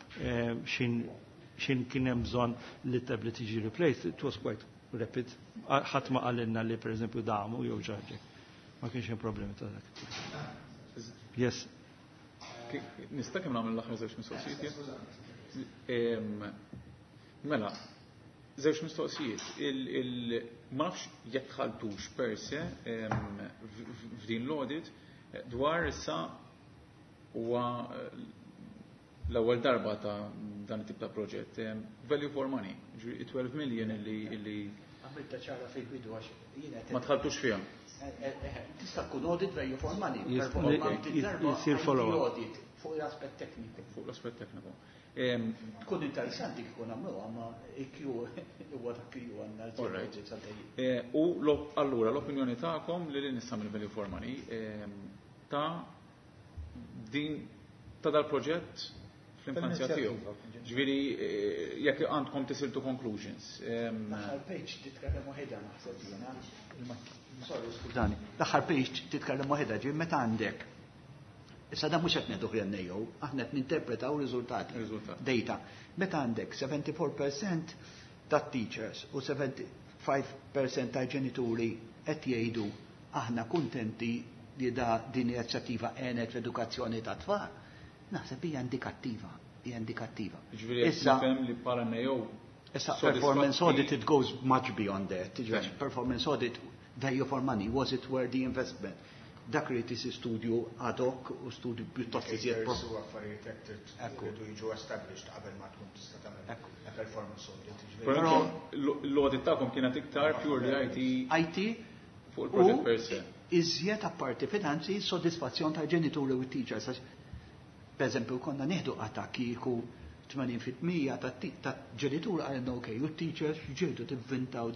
xin kien hemm bżonn li tablet jiġi replaced, it was quite rapid. Ħadd ma qalilna li pereżempju damu jew ġarġek. Ma kienx hemm problemi ta' dak. Yes. Nista' kemm nagħmel l-aħħar żewġ mistoqsijiet? Mela, żewġ mistoqsijiet. Ma nafx jekk ħaltux per se f'din l-audit dwar issa huwa l-ewwel darba ta' dan it-tip ta' proġett. Value for money, 12 million illi għamilta ċara fil-bidu għax ma tħaltux fihom. Tista' tkun audit value for money. Jisir follow-up. Fuq l-aspett tekniku. Fuq l-aspett tekniku. Tkun interessanti kikun għamluha, ma ikkju huwa dak li għandna l-ġejjed. U allura l-opinjoni tagħkom li nista' mill-value for money ta' din ta' dal-proġett fl-infanzja tiegħu. Ġifieri jekk għandkom tisiltu conclusions. L-aħħar page titkellem waħedha naħseb jiena. Sorry, skużani. L-aħħar page titkellem waħedha ġifieri meta għandek. Issa da mhux qed ngħidu f'jennejjew, aħna qed ninterpretaw riżultati. Data. Meta għandek 74% tat-teachers u 75% tal-ġenituri qed jgħidu aħna kuntenti li din inizjattiva għenet l-edukazzjoni tat-tfal, naħseb hija indikattiva. Issa li bħala nejjew. Issa performance audit it goes much beyond that. Performance audit value for money, was it worth the investment? Dak li tisi studju ad hoc u studju pjuttost iżjed u affarijiet ekku jiġu established qabel ma tkun tista' tagħmel performance audit. Però l-audit tagħkom kienet iktar purely IT fuq il-proġett per se. Iżjed apparti finanzi sodisfazzjon ta' ġenituri u teachers. Per eżempju, konna nieħdu attakki ku 80% ta' ġenituri għalna okej, u teachers ġejdu tivvintaw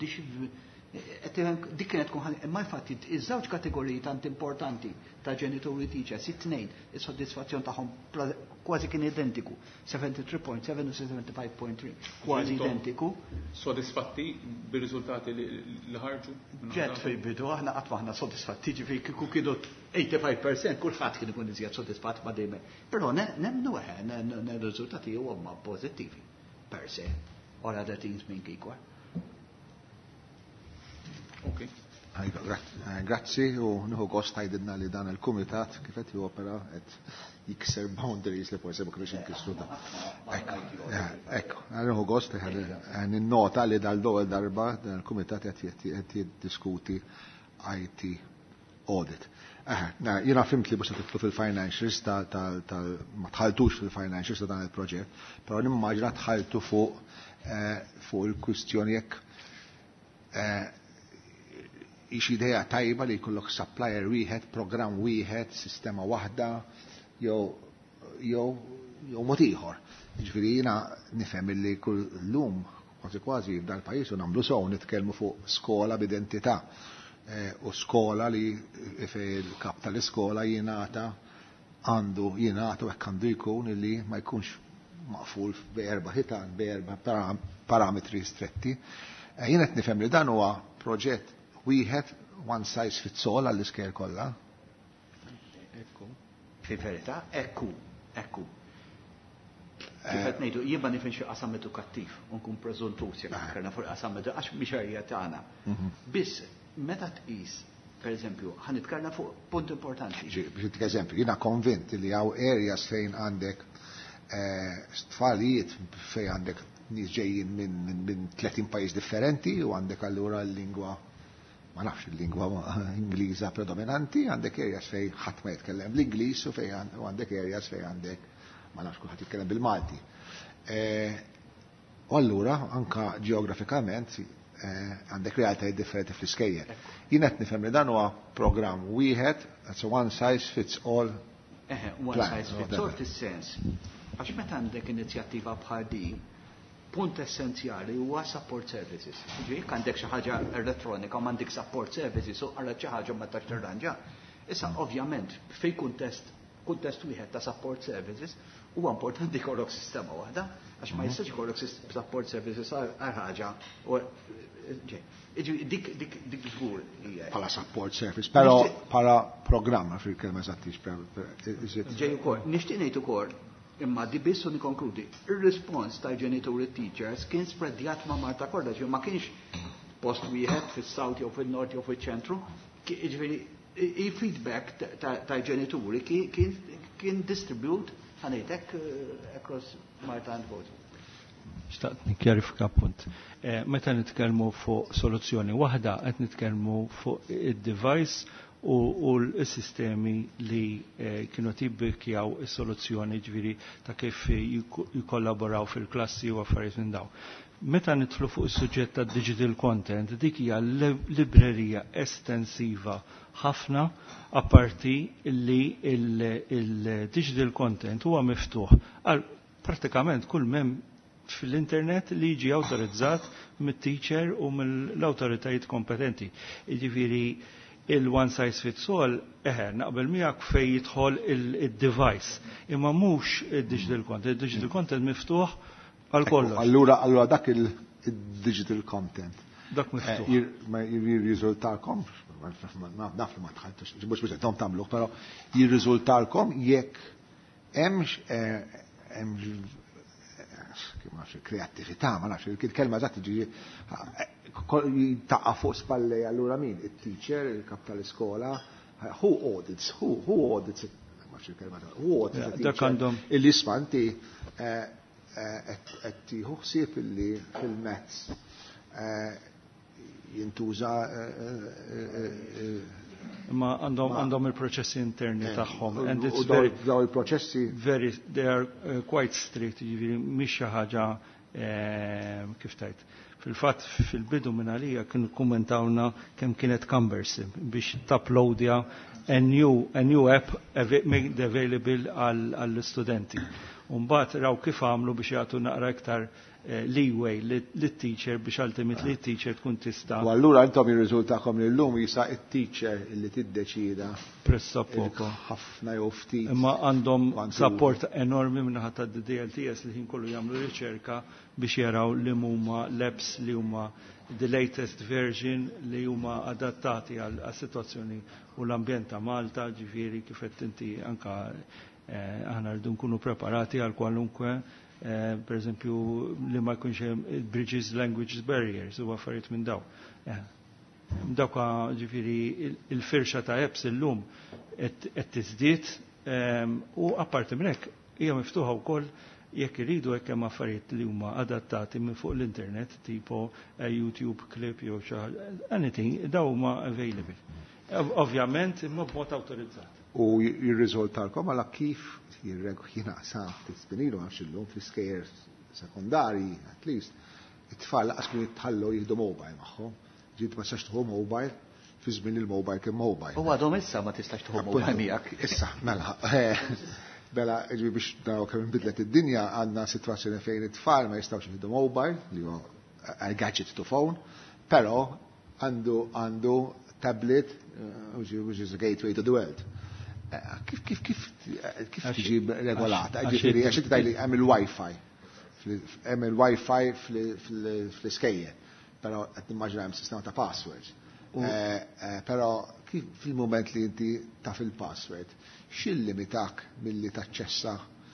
dik kienet tkun imma infatti iż-żewġ kategoriji tant importanti ta' ġenituri teachers, it-tnejn, is-soddisfazzjon tagħhom kważi kien identiku, 73.7 u 75.3, kważi identiku. Sodisfatti bir-riżultati li ħarġu? Ġed fil-bidu aħna qatt maħna sodisfatti, ġifieri kieku kienu 85% kulħadd kien ikun iżjed sodisfatt ma' dejjem. Però nemmnu r-riżultati huma pożittivi per se. Ora that things minn kikwa. Okay. Grazzi u nħu gost għajdidna li dan il-kumitat kifet jopera et jikser boundaries li forse bukriċ inkisru da. Ekku, nħu gost n-nota li dal-dowel darba dan il-kumitat għet jiddiskuti IT audit. Jena fimt li busa titlu fil-financials ma tħaltux fil-financials ta' dan il-proġett, pero nimmaġna tħaltu fuq il-kwistjoni jekk ix idea tajba li jkollok supplier wieħed, program wieħed, sistema waħda, jew mod ieħor. Ġifieri jiena nifhem li kullum kważi f'dal pajjiż nagħmlu sew nitkellmu fuq skola b'identità u skola li fil-kap tal-iskola jingħata u hekk għandu jkun li ma jkunx maqful b'erba' ħitan, b'erba' parametri stretti. Jien qed nifhem li dan huwa proġett wieħed one size fits all għall-iskel kollha. Ekku. Fil-verità, ekku. Kifet ngħidu jien nifhem xi qasam edukattiv u nkun preżuntus jekk kellna fuq qasam għax mixerja tagħna. Biss meta tqis, pereżempju, ħanitkellem fuq punt importanti. Biex eżempju, jiena konvint li hawn areas fejn għandek tfalijiet fejn għandek nies ġejjin minn 30 pajjiż differenti u għandek allura l-lingwa ma nafx il-lingwa Ingliża predominanti, għandek areas fej ħadd ma jitkellem bl-Ingliż u għandek areas fej għandek ma nafx kulħadd jitkellem bil-Malti. U allura anka ġeografikament għandek realtajiet differenti fl-iskejjel. Jien qed nifhem li dan huwa programm wieħed, it's a one size fits all. One size fits all fis-sens. Għax meta għandek inizjattiva bħal din, punt essenzjali huwa support services. Ġifieri għandek xi ħaġa elettronika u m'għandek support services u għara xi ħaġa ma tax tirranġa. Issa ovvjament fejn kuntest wieħed ta' support services huwa importanti jkollok sistema waħda, għax ma jistax jkollok support services għal ħaġa dik żgur hija. Bħala support service, però bħala programma fil-kelma eżattix. Ġej ukoll, nixtieq ngħid ukoll imma di biss u nikonkludi. Ir-rispons tal-ġenituri teachers kien spreadjat ma' Malta kollha, ma kienx post wieħed fis-South jew fin-Nord jew fiċ-ċentru. Ġifieri il-feedback tal-ġenituri kien distribute ħanejtek across Malta and Vote. Xtaqt nikjarifika punt. Meta nitkellmu fuq soluzzjoni waħda, qed nitkellmu fuq id-device u l-sistemi li kienu tibbikjaw is-soluzzjoni ġviri ta' kif jikollaboraw fil-klassi u affarijiet minn daw. Meta nidħlu fuq is-suġġett ta' digital content, dik hija librerija estensiva ħafna apparti li il-digital content huwa miftuħ għal pratikament kull mem fil-internet li jiġi autorizzat mit-teacher u mill-autoritajiet kompetenti. Jiġifieri il-one size fits all, naqbel miegħek fejn jidħol il-device, imma mhux il-digital content. Il-digital content miftuħ għal kollox. Allura dak il-digital content. Dak miftuħ. Ma jirriżultalkom, naf li ma tħaltux, mhux biex qed tagħmluh, però jirriżultalkom jekk hemm kreattività, ma nafx, il-kelma eżatt tiġi taqqa fuq spallej allura min, it-teacher, il-kap tal-iskola, who audits, who audits il-ismanti qed tieħu ħsieb illi fil-mezz jintuża ma għandhom il-proċessi interni tagħhom. And it's daw il-proċessi they are quite strict, jiġifieri mhix xi ħaġa kif tajt. Fil-fatt fil-bidu minn għalija kienu kummentawna kemm kienet cumbersome biex taploadja a new app made available għall-studenti. Mbagħad raw kif għamlu biex jagħtu naqra iktar leeway lit-teacher biex ultimately teacher tkun tista'. U allura intom ir-riżultakom illum jisa it-teacher illi tiddeċida pressa poco ħafna jew ftit. Imma għandhom support enormi minn ħadd tad-DLTS li ħin kollu jagħmlu riċerka biex jaraw li huma labs li huma the latest version li huma adattati għal situazzjoni u l-ambjent ta' Malta, ġifieri kif qed inti anka aħna rridu nkunu preparati għal kwalunkwe per eżempju li ma jkunx hemm bridges languages barriers u affarijiet minn daw. Dawk ġifieri il-firxa ta' apps illum qed tiżdied u apparti minn hekk hija miftuħa wkoll jekk iridu hekk hemm affarijiet li huma adattati minn fuq l-internet tipo YouTube clip jew xi anything daw huma available. Ovvjament imma b'mod awtorizzat. U jirriżoltalkom għala kif jiena sa tispinilu għax illum fl-iskejjer sekondari, at least, it-tfal laqas kienu jitħallu jieħdu mobile magħhom. Ġid ma tistax tieħu mobile fi żmien il-mobile kien mobile. U għadhom issa ma tistax tieħu mobile miegħek. Issa, mela. Bela, biex naraw kemm inbidlet id-dinja għandna sitwazzjoni fejn it-tfal ma jistgħux jieħdu mobile, li huwa gadget to phone, però għandu tablet which is a gateway to the world. Kif tiġi regolata? Ġifieri għax inti tgħidli hemm il-Wi-Fi. Hemm il-Wi-Fi fl-iskejjel, però qed nimmaġina hemm sistema ta' passwords. Però kif fil-mument li inti taf il-password, x'illimitak milli taċċessa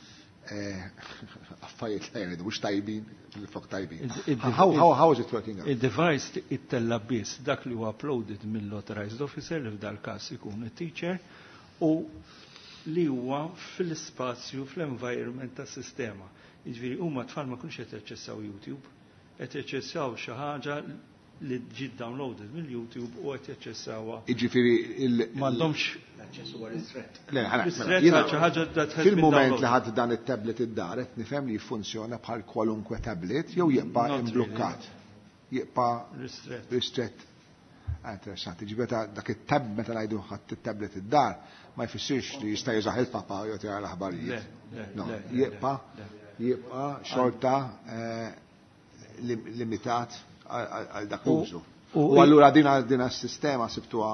affarijiet li jridu mhux tajbin fil-fok tajbin. How is it working out? Il-device ittella biss dak li huwa uploaded mill-authorized officer li f'dal każ ikun it-teacher u li huwa fil-spazju fl-environment tas sistema. Jiġifieri huma tfal ma kunx qed jaċċessaw YouTube, qed jaċċessaw xi ħaġa li ġiet downloaded mill-YouTube u qed jaċċessawha. Jiġifieri m'għandhomx l-aċċess huwa ristret. Fil-moment li ħadd dan it-tablet id-dar qed nifhem li jiffunzjona bħal kwalunkwe tablet jew jibqa' imblukkat. Jibqa' ristret. Interessanti, ġibeta dak it-tab meta ngħidu ħadd it-tablet id-dar ma jfissirx li jista' jużaħ il-papa jew tira l-aħbarijiet. No, jibqa' xorta limitat għal dak użu. U allura din is-sistema sibtuha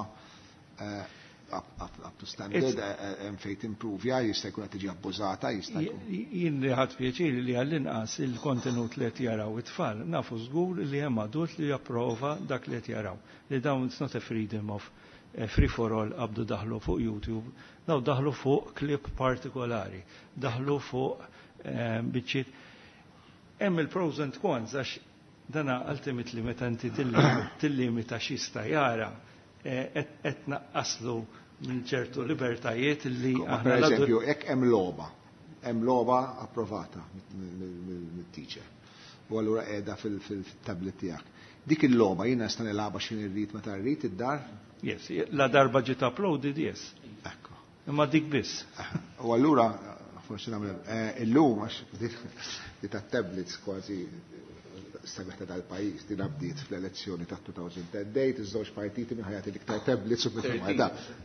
up to standard hemm fejn timprovja jista' jkun qed tiġi abbużata jista' jkun. Jien li ħadd pjaċiri li għall-inqas il-kontenut li qed jaraw it-tfal nafu żgur li hemm adult li japprova dak li qed jaraw. Li dawn it's not a freedom of free for all qabdu daħlu fuq YouTube, daw daħlu fuq klip partikolari, daħlu fuq biċċiet. Hemm il-pros and cons għax dana ultimately meta inti tillimita x'jista' jara qed naqqaslu minn ċertu libertajiet li aħna. Per eżempju, hekk hemm logħba approvata mit-teacher. U allura qiegħda fil-tablet tiegħek. Dik il-logħba jiena nista' nilagħba x'in irrid meta rrid id-dar? Yes, la darba ġiet uploaded, yes. Ekku. Imma dik biss. U allura forsi nagħmel illum għax li tat-tablets kważi stagħet dal-pajjiż din bdiet fl-elezzjoni ta' 2010 dejt iż-żewġ partiti minn ħajati l-iktar tablets u minn ħajda.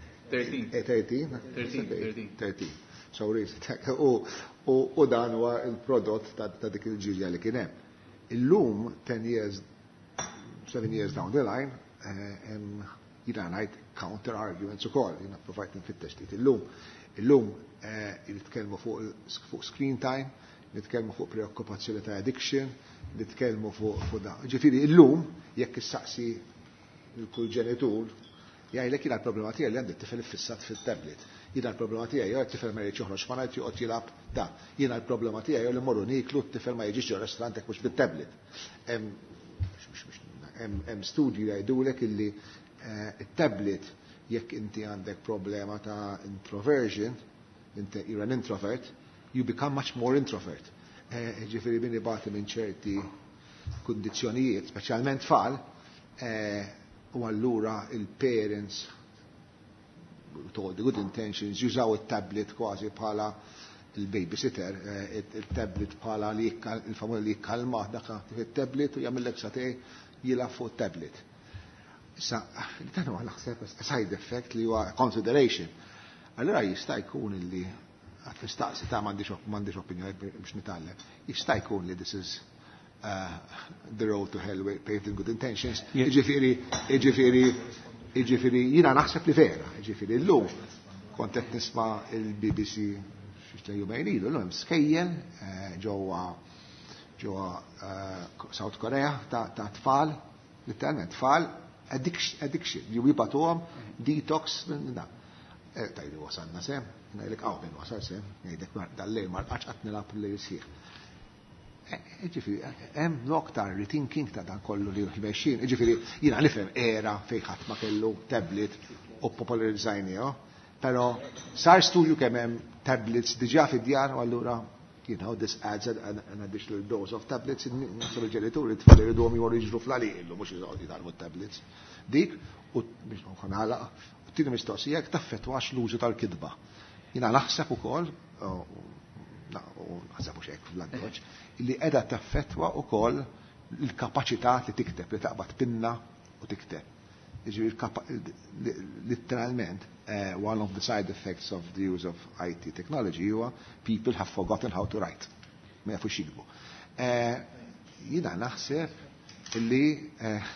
13. So u dan huwa il-prodott ta' dik il-ġirja li kien hemm. Illum 7 years down the line jiena ngħid counter arguments ukoll jiena provajt nfittex tit illum nitkellmu fuq screen time, nitkellmu fuq preokkupazzjoni ta' addiction, nitkellmu fuq da. Ġifieri illum jekk issaqsi l-kull ġenitur jgħidlek jiena l-problema tiegħi li għandi t-tifel iffissat fit-tablet. Jiena l-problema tiegħi jew t-tifel ma jridx joħroġ ma ngħid joqgħod jilgħab da. Jiena l-problema tiegħi li mmorru niklu t-tifel ma jiġix ġew restorant hekk mhux fit-tablet. Hemm studji jgħidulek illi it-tablet jekk inti għandek problema ta' introversion, you're an introvert, you become much more introvert. Ġifieri min ibati minn ċerti kundizzjonijiet, speċjalment tfal, u allura il-parents with all the good intentions jużaw it-tablet kważi bħala il-babysitter, il-tablet bħala il-familja li jikkalma dak it-tablet u jagħmellek satej jilgħab fuq it-tablet. Issa, dan huwa naħseb side effect li huwa consideration. Allura jista' jkun illi għat-fistaqsi ta' m'għandix opinjoni biex nitgħallem. Jista' jkun li this is the road to hell paved with good intentions. Iġifieri jiena naħseb li vera. Iġifieri llum kont qed nisma' il-BBC xi jumejn ilu hemm skejjel ġewwa South Korea ta' tfal, literalment tfal addiction, li jibatuhom detox minn da. Tajli wasalna sem, ngħidlek minn wasal sem, ngħidlek dal-lejl ma rqax qatt nilgħab il-lejl sħiħ. Ġifieri hemm lok ta' rethinking ta' dan kollu li mexxin. Ġifieri jiena nifhem era fejn ħadd ma kellu tablet u popolarizzajnieh, però sar studju kemm hemm tablets diġà fid-djar u allura this adds an additional dose of tablets in il-ġenituri tfal iridhom jmorru jiġru fl-għaliq illum mhux jitgħallmu tablets. Dik u biex nħanala u tieni mistoqsija jekk taffettwax l-użu tal-kidba. Jiena naħseb ukoll naħseb mhux hekk fl-language li qiegħda taffettwa wkoll il-kapaċità li tikteb li taqbad pinna u tikteb. Literalment, one of the side effects of the use of IT technology huwa people have forgotten how to write. Ma jafux jikbu. Jiena naħseb li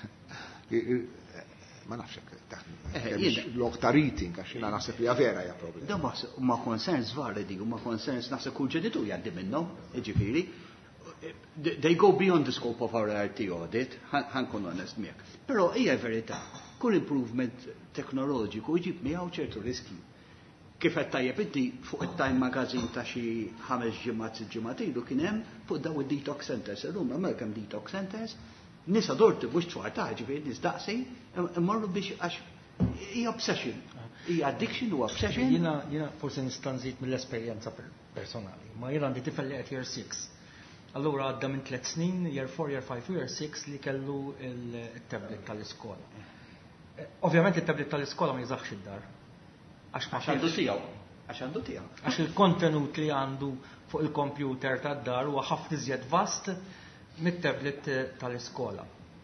ma nafx l-ok ta' reading għax jiena naħseb li vera hija problema. Da ma concerns validi u ma concerns naħseb kull ġenitur jgħaddi minnhom, ġifieri. They go beyond the scope of our RT audit, ħankun honest miegħek. Però hija verità, kull improvement teknoloġiku jġib miegħu ċertu riski. Kif qed tajjeb inti fuq it-Time Magazine ta' xi 5 ġimgħat 6 ġimgħat ilu kien hemm fuq daw id-detox centers, illum American detox centers, nisa dorti mhux tfal ta' ġifieri nies daqsi immorru biex għax hija obsession. Hija addiction u obsession. Jiena forsi nista' nżid mill-esperjenza personali, ma jien għandi tifel li qed year 6. Allura għadda minn 3 snin, year 4, year 5, year 6 li kellu il-tablet tal-iskola. Ovvjament il-tablet tal-iskola ma jizaxx id-dar. Għax għandu tiegħu. Għax il-kontenut li għandu fuq il-kompjuter tad-dar huwa ħafna iżjed vast mit-tablet tal-iskola.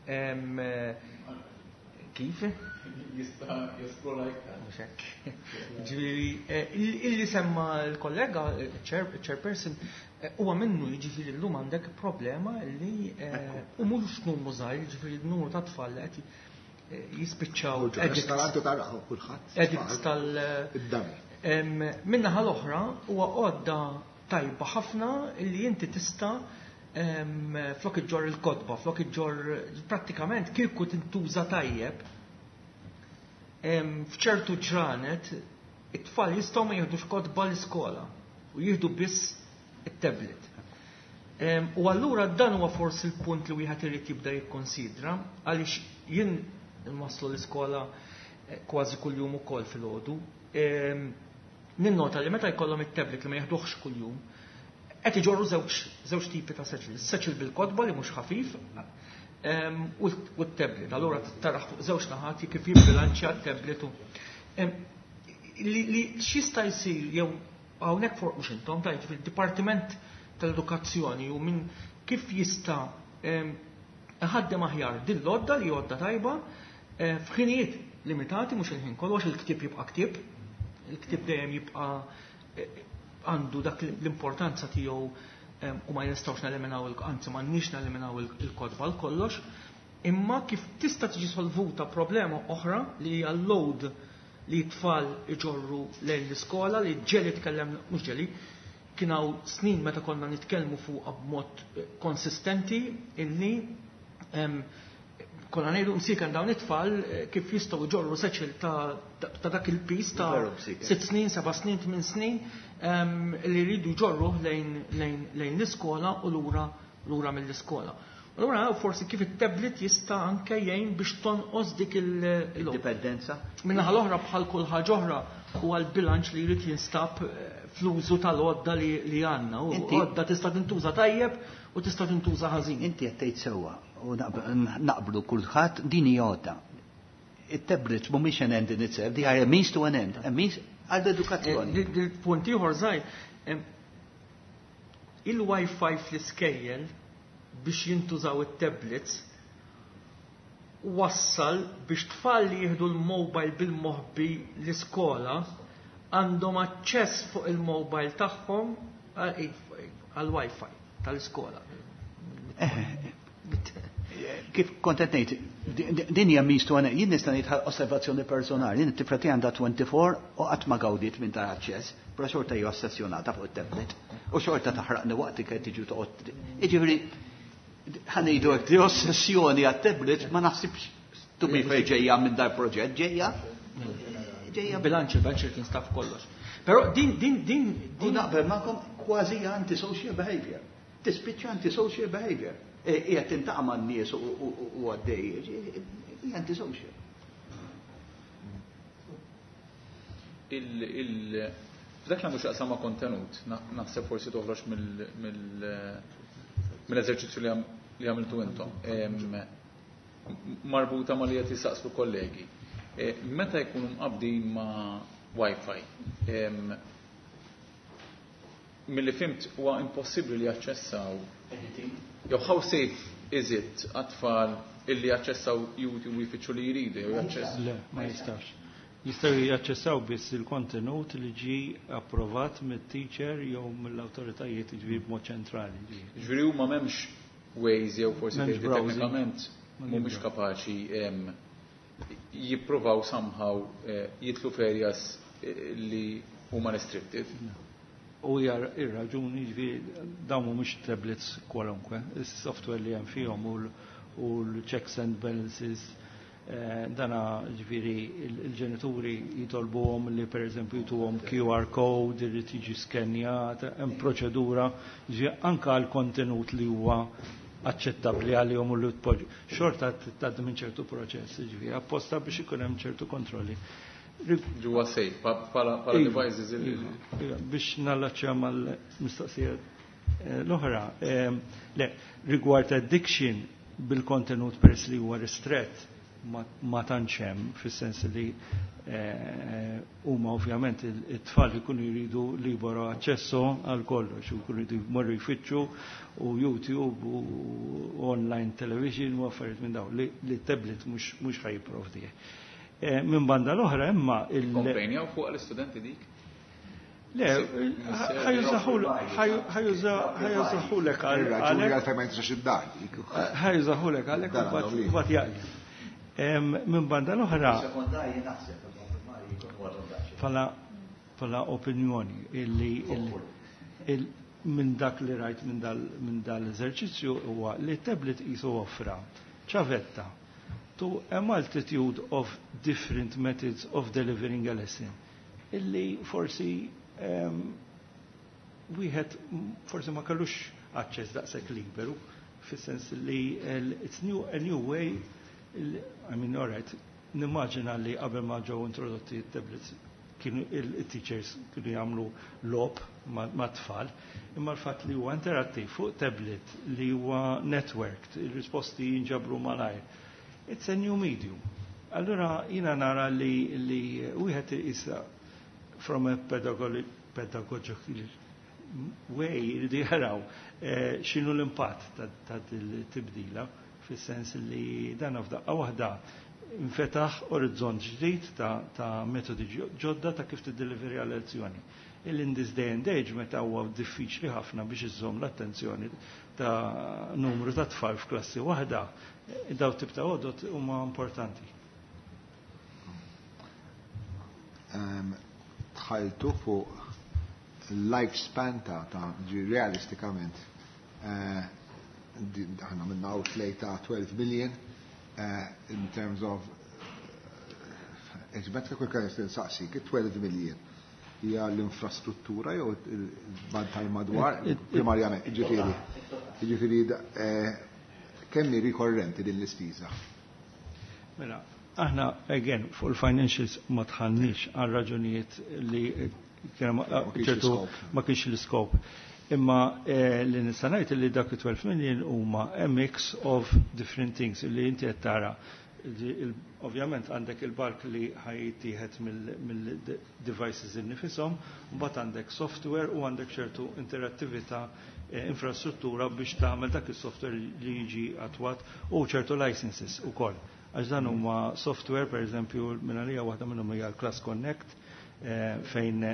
Kif? Jista' jesplola iktar. Ġifieri, illi semma l-kollega, chairperson, huwa minnu jiġifieri llum għandek problema li u mhux numru żgħir, jiġifieri n-numru ta' tfal qed jispiċċaw edits tal-dami. Minnaħa l-oħra huwa għodda tajba ħafna li inti tista' flok iġġor il-kodba, flok iġġor prattikament kieku tintuża tajjeb. F'ċertu ġranet it-tfal jistgħu ma jieħdux kodba l-iskola u jieħdu biss it-tablet. U allura dan huwa forsi l-punt li wieħed irid jibda jikkonsidra għaliex jien nwasslu l-iskola kważi kuljum ukoll filgħodu. Ninnota li meta jkollhom it-tablet li ma jeħduhx kuljum qed iġorru żewġ tipi ta' seċil. Seċil bil-kodba li mhux ħafif u t-tablet. Allura taraħ fuq żewġ naħati kif jibbilanċja t-tablet u li x'jista' jsir jew hawnhekk forq mhux intom tajt fil-Dipartiment tal-Edukazzjoni u minn kif jista' ħaddem aħjar din l-għodda li għodda tajba f'ħinijiet limitati mhux il-ħin kollox il-ktieb jibqa' ktieb, il-ktieb dejjem jibqa' għandu dak l-importanza tiegħu u ma nistgħux neliminaw anzi m'għandniex neliminaw il-kodba l-kollox, imma kif tista' tiġi solvuta problema oħra li hija l-load li t-tfal iġorru lejn l-iskola li ġeli tkellem mhux ġeli kienaw snin meta konna nitkellmu fuq b'mod konsistenti illi konna ngħidu msiken dawn it-tfal kif jistgħu jġorru seċil ta' dak il-pis ta' 6 snin, 7 snin, 8 snin li jridu jġorru lejn l-iskola u lura mill-iskola. Allura forsi kif it-tablet jista' anke jgħin biex tonqos dik il-dipendenza. Minnaħa l-oħra bħal kull ħaġa oħra huwa l-bilanċ li jrid jinstab fl-użu tal-għodda li għandna. U għodda tista' tintuża tajjeb u tista' tintuża ħażin. Inti qed tgħid sewwa u naqblu kulħadd din hija għodda. It-tablet mhumiex an end in itself, they are a means to an end, a means għall-edukazzjoni. Il-punt ieħor żgħir il-Wi-Fi fl-iskejjel biex jintużaw it-tablets wassal biex tfal li jieħdu l-mobile bil-moħbi l-iskola għandhom aċċess fuq il-mobile tagħhom għal-Wi-Fi tal-iskola. Kif kontet ngħid, din hija means to an end. Jien nista' ngħid osservazzjoni personali, jien it-tifra tiegħi għandha 24 u qatt ma gawdiet minn ta' aċċess, però xorta hija ossessjonata fuq it-tablet u xorta taħraqni waqt li qed tiġi toqgħod. Jiġifieri ħanejdu għek di ossessjoni għat-tablet ma naħsibx tubi fej ġeja minn dar proġett, ġeja bilanċ il-instaf kollox. Pero din naqbel ma'kom kważi anti-social behavior. Tispiċċa anti-social behavior. Qiegħed tintaqa' man-nies u għaddej, hija anti-social. F'dak l-għandu xaqsam ma' kontenut, naħseb forsi toħroġ mill-eżerċizzju li għamiltu intom. Marbuta ma li qed jisaqsu kollegi. Meta jkunu mqabdin ma' Wi-Fi, milli fimt huwa impossibbli li jaċċessaw. Jew how safe is it għat-tfal illi jaċċessaw YouTube jfittxu li jridu jew jaċċess? Le, ma jistax. Jistgħu jaċċessaw biss il-kontenut li ġi approvat mit-teacher jew mill-awtoritajiet ġifieri b'mod ċentrali. Ġifieri huma m'hemmx ways jew forsi teknikament mhumiex kapaċi jippruvaw somehow jitlu ferjas li huma restricted. U hija ir-raġuni ġifieri dawn mhumiex tablets kwalunkwe, is-software li hemm fihom u l-checks and balances dana ġifieri il-ġenituri jitolbuhom li pereżempju jituhom QR code li tiġi skenjat, hemm proċedura ġifieri anke għal kontenut li huwa aċċettabbli għalihom u li tpoġġu. Xorta tgħaddi minn ċertu proċess, ġifieri apposta biex ikun hemm ċertu kontrolli. Ġuwa sejf, bħala devices biex nallaċċja mal-mistoqsija l-oħra, le, rigward addiction bil-kontenut peress li huwa ristret ma tantx hemm fis-sens li huma ovvjament it-tfal ikunu jridu libero aċċessu għal kollox u jkunu jridu jmorru jfittxu u YouTube u online television u affarijiet minn dawn li tablet mhux ħajjipprovdi. Minn banda l-oħra imma Kompenjaw fuq l-istudenti dik? Le, ħajużaħulek għalek u bat jaqli. Minn banda l-oħra pala opinjoni illi minn dak li rajt minn dal-eżerċizzju huwa li tablet qisu offra ċavetta to a multitude of different methods of delivering a lesson illi forsi wieħed forsi ma kellux aċċess daqshekk liberu fis-sens li it's a new way. I mean, all right, nimmaġina li qabel ma ġew introdotti tablets kienu il-teachers kienu jagħmlu lob ma' tfal, imma l-fatt li huwa interattiv fuq tablet li huwa networked, il-risposti jinġabru malajr. It's a new medium. Allura jina nara li wieħed issa from a pedagogical way li jaraw x'inhu l-impatt ta' il-tibdila fis-sens li dan f'daqqa waħda infetaħ orizzont ġdid ta' metodi ġodda ta' kif tiddeliveri għal lezzjoni. In this day and age meta huwa diffiċli ħafna biex iżżomm l-attenzjoni ta' numru ta' tfal f'klassi waħda, daw tip ta' għodot huma importanti. Tħajtu fuq il-lifespan ta' realistikament ħana minna outlay ta' 12 billion in terms of eġbetka kull kan saqsi 12 million hija l-infrastruttura jew il-band tal-madwar primarjament ġifieri kemm rikorrenti din l-ispiża. Mela, aħna again fuq il-financials ma tħannix għal raġunijiet li ma kienx l-iskop. Imma li nistanajt li dak 12 million huma a mix of different things li inti qed tara. Ovvjament għandek il-balk li ħajtieħed mill-devices innifisom, mbagħad għandek software u għandek ċertu interattività infrastruttura biex tagħmel dak is-software li jiġi attwat u ċertu licenses ukoll. Għax dan huma software pereżempju minn għalija waħda minnhom hija Class Connect fejn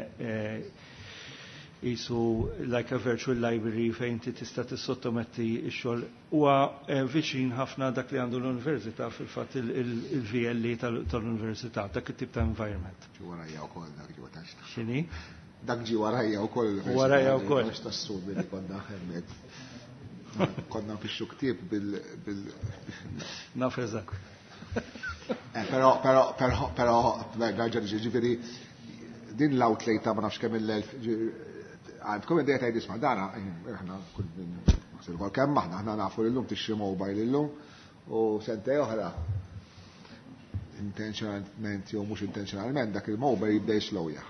jisu like a virtual library fejn ti tista' tissottometti x-xogħol huwa viċin ħafna dak li għandu l-università fil-fatt il-VLE tal-università dak it-tip ta' environment. Ġi warajja wkoll dak ġi watax. X'inhi? Dak ġi warajja wkoll. Warajja wkoll. Tas-sud li konna hemmhekk. Konna fix ktieb bil Naf eżatt. Però ġifieri din l-outlay ta' ma nafx kemm il-elf għandkom id-dejja ta' jidisma' dana, aħna kull kemm aħna nafu l-lum tixtri mobile l-lum u sentej oħra intenzjonalment jew mhux intenzjonalment dak il-mobile jibda jislowja.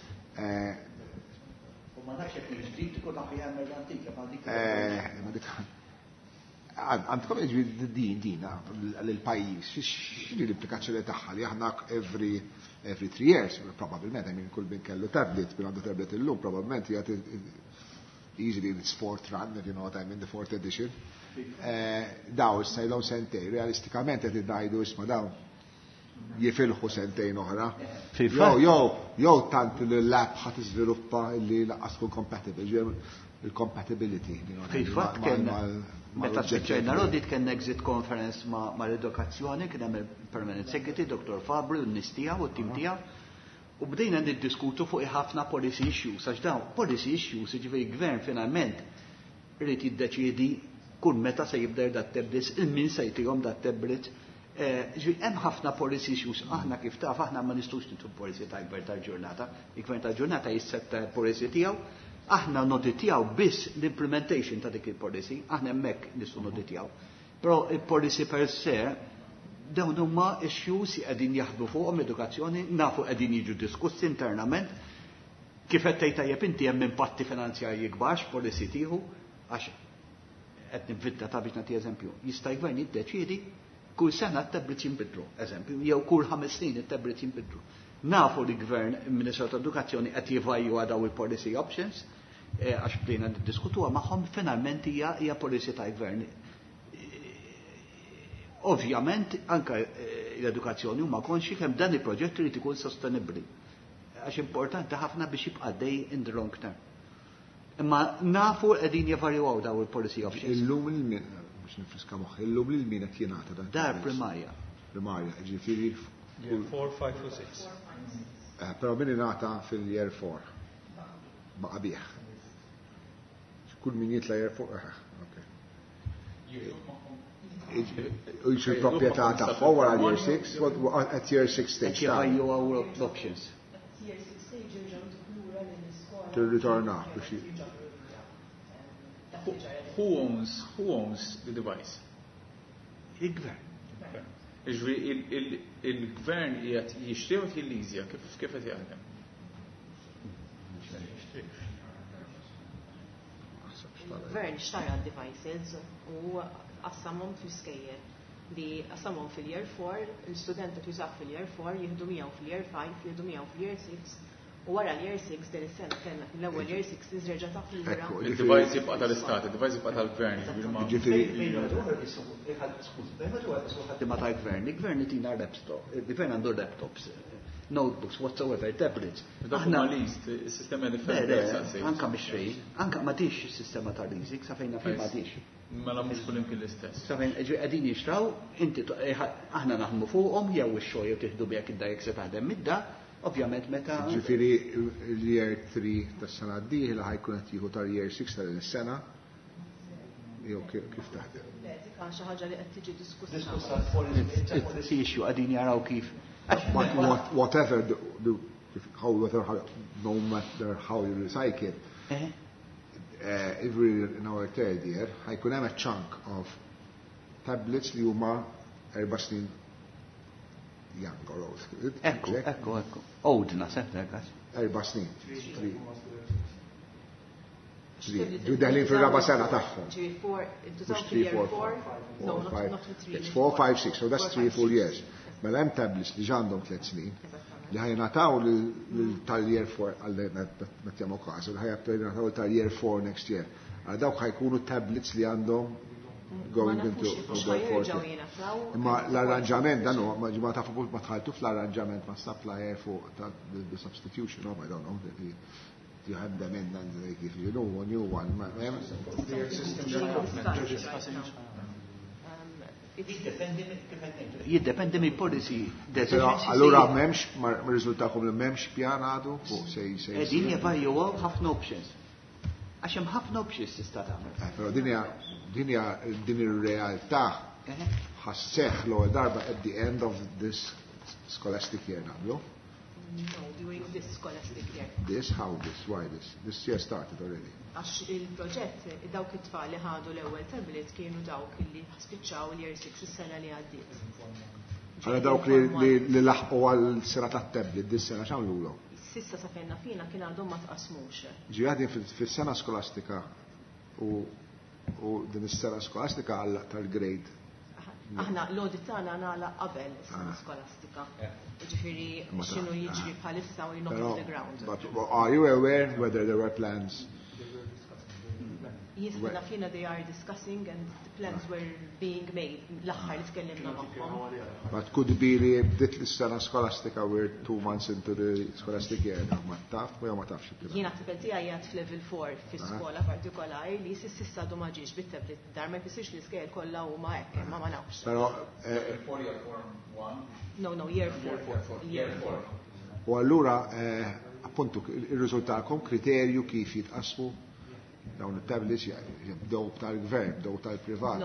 U ma nafx jekk il-ġdid tkun aħjar mill-antika ma dik. Għandkom iġbi dina l-pajjiż, x'inhi l-implikazzjoni tagħha li aħna every 3 years, probabilment, kull bin kellu tablet, bin għandu tablet illum, probabilment jgħat easily it's 4th run, if you know what I mean, the 4th edition. Daw, s-sajlaw sentej, realistikament għed id-dajdu isma daw, jifilħu sentejn oħra. Jow tant l-lab ħat iżviluppa li laqqas kun compatible, il-compatibility. Fil-fat kena, meta spiċċajna rodit kien exit conference ma' l-edukazzjoni, kien hemm il-permanent secretary, Dr. Fabri, u n-nies tiegħu u t-tim tiegħu, u bdejna niddiskutu fuq ħafna policy issues, għax dawn policy issues, jiġifieri gvern finalment irid jiddeċiedi kull meta se jibder dat tablets, il-min se jtihom dat tablets. Hemm ħafna policy issues, aħna kif taf aħna ma nistgħux nitu policy ta' gvern tal-ġurnata. Il-gvern tal-ġurnata jissetta policy tiegħu, aħna noditjaw biss l-implementation ta' dik il-policy, aħna hemmhekk nistgħu noditjaw. Però il-policy per se dawn huma issues qegħdin jaħdmu fuqhom edukazzjoni, nafu qegħdin jiġu diskussi internament, kif qed tgħid tajjeb inti hemm impatti finanzjarji kbar policy tieħu, Għax qed nivvitta ta' biex nagħti eżempju. Jista' jgvern jiddeċiedi kull sena t-tablets jinbidlu, eżempju, jew kull 5 snin it-tablets jinbidlu. Nafu li gvern Ministru tal-Edukazzjoni qed jivalju daw il-policy options, għax bdejna niddiskutuha magħhom, finalment hija policy ta' gvern. Ovvjament, anke l-edukazzjoni huma konxi kemm dan il-proġett irid ikun sostenibbli. Għax importanti ħafna biex jibqa' dej in the long term. Imma nafu qegħdin jevarjaw daw il-policy options. Illum il-min, biex nifriska moħħ, illum il-min qed jingħata dan. Dar primarja. Primarja, ġifieri 4, 5 u 6. Però min ingħata fil-year 4. Baqa' bih. Kull min jitla year 4, Ux il-proprjetà tagħhom wara year 6, at year 6 stage. Jevarju għaw options. Tirritorna biex Who owns the device? Il-gvern. Il-gvern qiegħed jixtri u jillizja kif qed jaħdem. Il-gvern xtara devices u qassamhom fl-iskejjel li qassamhom fil-year 4, l-student qed jużaw fil-year 4 jieħdu miegħu fil-year 5, jieħdu miegħu fil-year 6. U wara l-year 6 din is-sena kellna l-ewwel year 6 iżreġa ta' lura. Il-device jibqa' tal-istat, il-device jibqa' tal-gvern. Imma tal-gvern, il-gvern itina laptop, il-gvern għandu laptops, notebooks, whatsoever, tablets. Aħna list, is-sistema differenti. Anka mixrej, anka ma tix is-sistema ta' leasing, sa fejna fejn ma tix. Mela mhux kull imkien l-istess. Sa fejn qegħdin jixtraw, inti aħna naħdmu fuqhom jew ix-xogħol jew tieħdu bihek id-dajjek se taħdem midda. Ovvjament meta. Ġifieri l-year 3 tas-sena d-dieħla ħajkun qed jieħu tal-year 6 tal-sena. Jew kif taħdem. Dik xi ħaġa li qed tiġi diskussa. Issue qegħdin jaraw kif. Whatever no matter how you recycle, in our third year ħajkun hemm a chunk of tablets li huma 4 snin young or old. Ekku. Oldna, septekas. 4 snin. 3. Daħlin fil-raba sena tagħhom. 4, 5, 6. So that's 3-4 years. Mela hemm tablets li ġandhom 3 snin li ħajnataw tal-year 4 għal nattjamu każ, li ħajnataw tal-year 4 next year. Għal dawk ħajkunu tablets li għandhom going into imma l-arranġament dan huwa ma tafu ma tħaltu fl-arranġament ma supplier fuq the substitution of I don't know that you have them in and they give you a new one jiddependi mill policy. Allura m'hemmx ma riżultakom li m'hemmx pjan għadu fuq se qegħdin jevalwaw ħafna options. Għax hemm ħafna options tista' tagħmel. Però din ir-realtà ħasseħ l-ewwel darba at the end of this scholastic year nagħmlu. No, during this scholastic year. Why this? This year started already. Għax il-proġett, dawk it-tfal li ħadu l-ewwel tablet kienu dawk li spiċċaw l-year 6 is-sena li għaddiet. Għala dawk li laħqu għal-sena tat-tablet, dis-sena x'għamlulhom? Sissa sa fejna fina kien għandhom ma tqasmux. Ġiegħdin fis-sena skolastika u din is-sena skolastika għallaq tal-grade. Aħna l-audit tagħna nagħlaq qabel is-sena skolastika. Ġifieri x'inhu jiġri bħalissa u not on the ground. But are you aware whether there were plans? Yes, fina they are discussing and the plans were being made l-aħħar li tkellimna magħhom. But could be li bdiet l-sena skolastika we're 2 months into the scholastic year ma taf jew ma tafx. Jiena tifel tiegħi għad f'level 4 fi-skola partikolari li s'issa du ma ġiex bit-tablet dar ma jfissirx li skejjel kollha huma hekk imma ma nafx. Però No, year 4. U allura appuntu ir-riżultakom kriterju kif jitqasmu dawn it-tablets jibdew tal-gvern, jibdew tal-privat,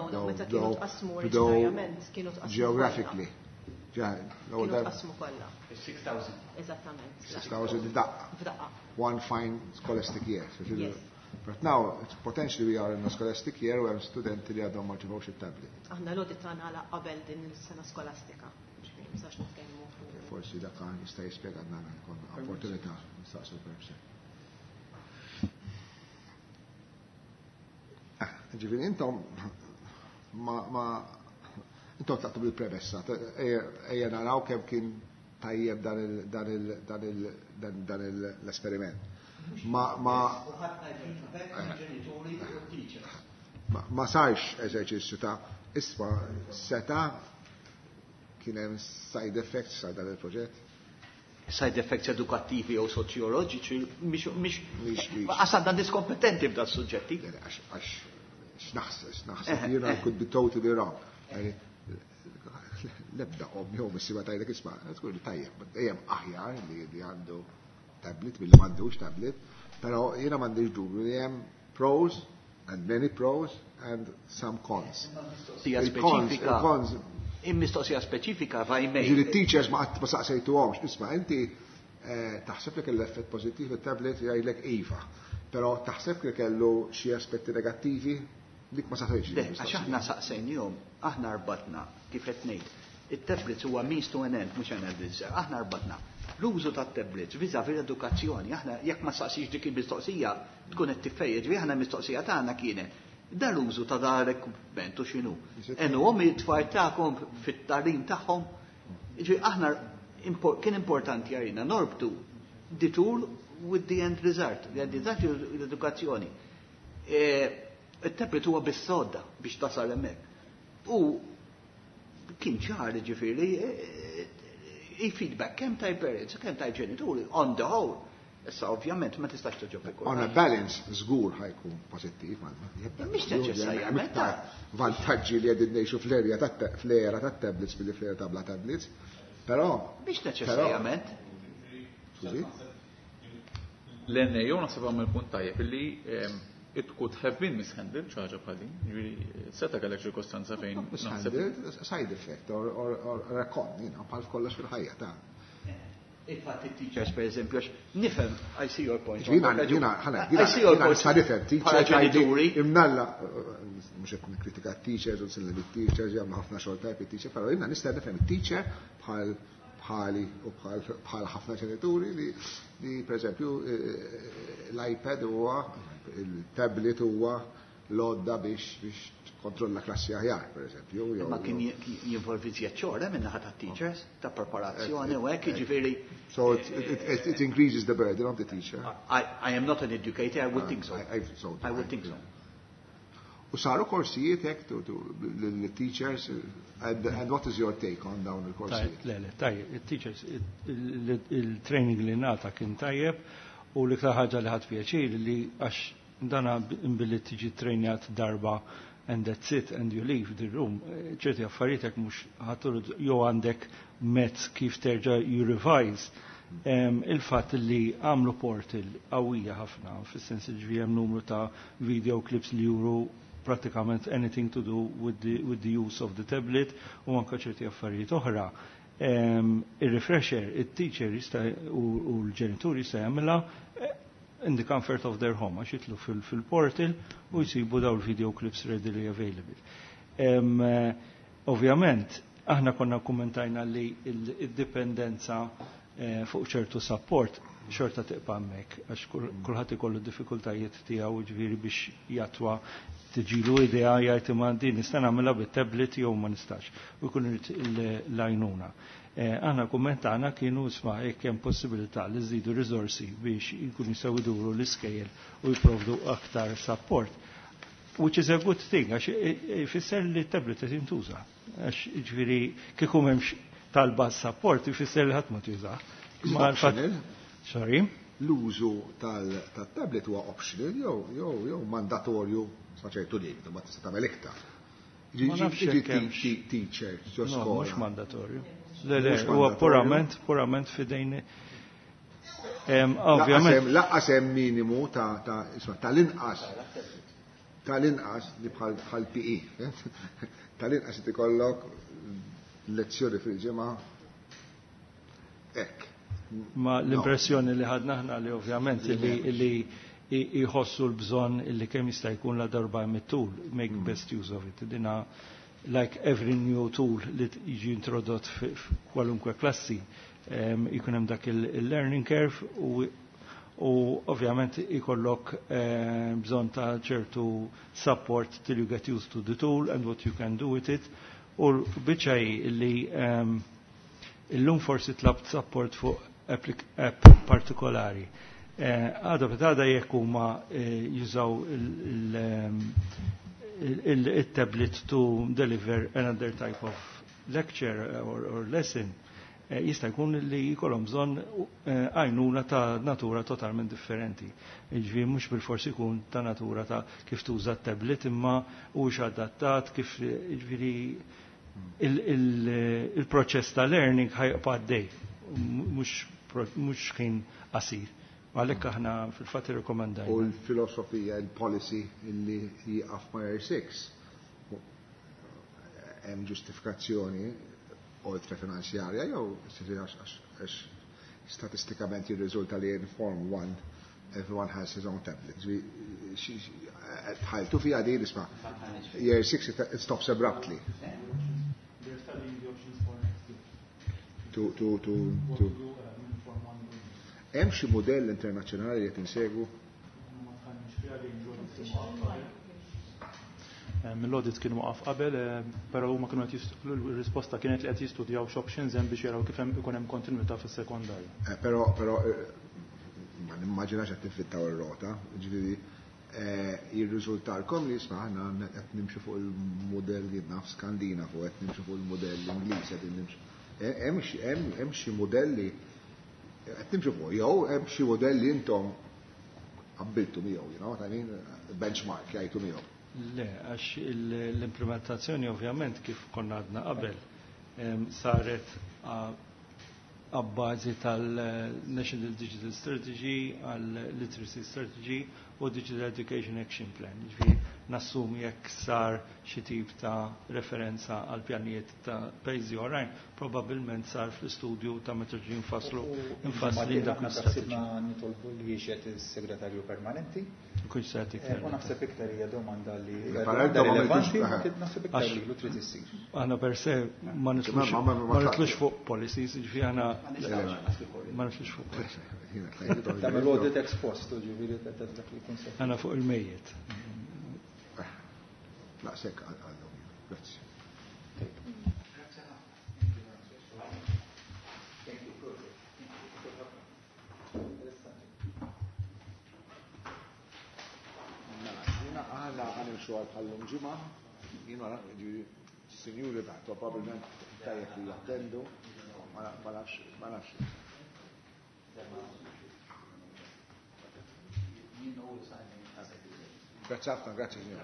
kienu geographically. Kienu tqasmu kollha. 6,000. Eżattament. 6,000 f'daqqa. One fine scholastic year. Yes. But now, potentially we are in a scholastic year where studenti li għadhom ma ġibgħux it-tablet. Aħna l-audit tagħna għala qabel din is-sena skolastika. Mistax nitkellmu. Forsi dak jista' jispjegana jkun opportunità nistaqsu l-perse. ġifieri intom intom taqtu bil-premessa, ejja naraw kemm kien tajjeb dan l-esperiment. Ma sarx eżerċizzju ta' isma' seta' kien hemm side effects ta' dan il-proġett. Side effects edukattivi u soċjoloġiċi mhix għasan diskompetenti f'dan suġġetti. Għax x'naħseb jiena could be totally wrong. Lebda jew missiba tajlek isma' tkun tajjeb, dejjem aħjar li għandu tablet milli m'għandux tablet, però jiena m'għandix dubju li hemm pros and many pros and some cons. Mistoqsija speċifika fajmej. Ġiri teachers ma saqsejtuhomx, isma' inti taħseb li kell effett pożittiv it-tablet jgħidlek iva, però taħseb li kellu xi aspetti negattivi dik ma saqsejx. Għax aħna saqsejnihom, aħna rbatna kif qed ngħid. It-tablets huwa means to an end, mhux an end. Aħna rbatna l-użu tat-tablets viża fil-edukazzjoni, aħna jekk ma saqsix dik il-mistoqsija tkun qed tiffejjeġ, aħna mistoqsija tagħna kienet dal-użu ta' dar ekwippmentu x'inhu. Enhom it-tfal tagħkom fit-tarim tagħhom. Aħna kien importanti għalina norbtu the tool with the end result. L-edukazzjoni. Il-tablet huwa bis-sodda biex tasal hemmhekk. U kien ċar ġifieri feedback kemm taj parents, kemm taj ġenituri on the whole. Issa ovvjament ma tistax toġob ikun. On a balance żgur ħajkun pożittiv Mhix neċessarjament. Vantaġġi li qegħdin ngħixu fl-era tat-tablets billi fl-era ta' bla tablets, però mhix neċessarjament. L-NAO naħseb għamel punt tajjeb illi it could have been mishandled ċaġa bħal din. Seta kellek ċirkostanza fejn mishandled, side effect or recon, bħal kollox fil-ħajja ta' il-fatt il-teachers, per eżempju, nifhem, I see your point. Jina nifhem, teachers, imnalla, mux qed nikkritika teachers, u nsilli teachers, jagħmlu ħafna xogħol tajb teacher, però jina nista' nifhem teacher bħali u bħal ħafna ġenituri li per eżempju l-iPad huwa, il-tablet huwa l-odda biex kontrolla klassi aħjar, per eżempju. Ma kien jinvolvi zjaċċora minna ħata teachers, ta' preparazzjoni u hekk ġifieri. So it increases the burden of the teacher. I am not an educator, I would think so. I would think so. U saru korsijiet hekk l-teachers, and what is your take on dawn il-korsijiet? Tajjeb, il-teachers, il-training li nata kien tajjeb u l-iktar ħaġa li ħadd pjaċir li għax dana billi tiġi trejnjat darba and that's it, and you leave the room. ċerti affarijiet mhux ħatur jew għandek mezz kif terġa' you revise. Il-fatt li għamlu portal qawwija ħafna, fis-sens li hemm numru ta' video clips li juru pratikament anything to do with the use of the tablet u anke ċerti affarijiet oħra. Il-refresher, il-teacher u l-ġenitur jista' jagħmilha in the comfort of their home, għax jitlu fil-portal u jisibu daw l-video clips readily available. Ovvjament, aħna konna kommentajna li il-dipendenza fuq ċertu support xorta tiqpa mek, għax kulħadd ikollu diffikultajiet tiegħu ġifieri biex jatwa tiġilu idea jgħid imma din nista' nagħmilha bit-tablet jew ma nistax. U jkun l-għajnuna. Aħna kummentana kienu isma' jekk hemm possibilità li żidu riżorsi biex jkunu jistgħu jduru l-iskejjel u jipprovdu aktar support. Which is a good thing, għax ifisser li t-tablet qed jintuża. Għax ġifieri kieku m'hemmx talba support ifisser li ħadd ma tuża. Sorry? L-użu tal-tablet huwa optional jew mandatorju sa ċertu limit, ma tista' tagħmel iktar. Teacher, mhux mandatorju. Le, huwa purament fidejn. Ovvjament. Laqqas hemm minimu tal-inqas li bħal PE. Tal-inqas li tikollok lezzjoni fil-ġimgħa hekk. Ma l-impressjoni li ħadna aħna li ovvjament li jħossu l-bżonn li kemm jista' jkun la darba mit-tool, make best use of it. Dina like every new tool li jiġi introdott f'kwalunkwe klassi, jkun hemm dak il-learning curve u u ovvjament ikollok bżon ta' ċertu support till you get used to the tool and what you can do with it. U biċaj li illum forsi tlabt support fuq app partikolari. Għada b'tada jekk huma jużaw il-tablet to deliver another type of lecture or lesson, jista' jkun li jkollhom bżonn għajnuna ta' natura totalment differenti. Jiġifieri mhux bil-forsi jkun ta' natura ta' kif tuża t-tablet imma hux adattat kif jiġifieri il-proċess ta' learning ħajqa għaddej mhux ħin qasir. Għalhekk aħna fil-fatt irrikomandajna. U l-filosofija, il-policy illi jieqaf ma' Year 6 hemm ġustifikazzjoni oltre finanzjarja jew statistikament jirriżulta li in Form 1 everyone has his own tablet. Tħajtu fija di nisma' Year 6 it stops abruptly. Hemm xi mudell internazzjonali li qed insegwu? Mill-audit kienu waqaf qabel, però huma kienu qed l-risposta kienet li qed jistudjaw x'options hemm biex jaraw kif hemm ikun hemm kontinwità fis-sekondarja. Però ma nimmaġinax qed tinfittaw ir-rota, ġifieri jirriżultalkom li jisma' aħna qed nimxu fuq il-mudell li naf Skandinavu, qed nimxu fuq il-mudell Ingliż, qed nimxu. Hemm xi modelli qed nimxu fuq jew hemm xi modelli intom qabbiltu miegħu, you know what I mean, benchmark jgħidu miegħu. Le, għax l-implementazzjoni ovvjament kif konna għadna qabel saret għabbażi tal-National Digital Strategy, għal-Literacy Strategy u Digital Education Action Plan. Ġifieri nassumi jekk sar xi tip ta' referenza għal pjanijiet ta' pajjiżi oħrajn, probabbilment sar fl-istudju ta' meta ġie nfasslu dak l-istrateġija. Nitolbu li jiexet is-segretarju permanenti. Kull se tiktar. U naħseb iktar hija domanda li relevanti, naħseb iktar li lu trid issir. Aħna per se ma nitlux fuq policies, ġifieri aħna ma nitlux fuq policies. Tagħmel audit ex post, ġifieri dak li jkun sew. Aħna fuq il-mejjed. Naqsek għallhom. Grazzi. Aħna għanimxu għal-ħallum ġimma, jina s-senjuri taħtu probabilment tajjeb li jattendu, ma nafx. Grazie ħafna, grazie signora.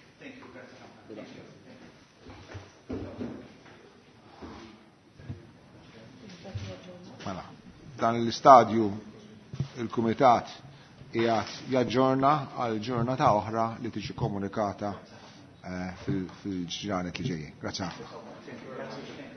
Mela, dan l-istadju il-Kumitat jaġġorna għal ġurnata oħra li tiġi komunikata fil-ġranet li ġejjin. Grazie ħafna.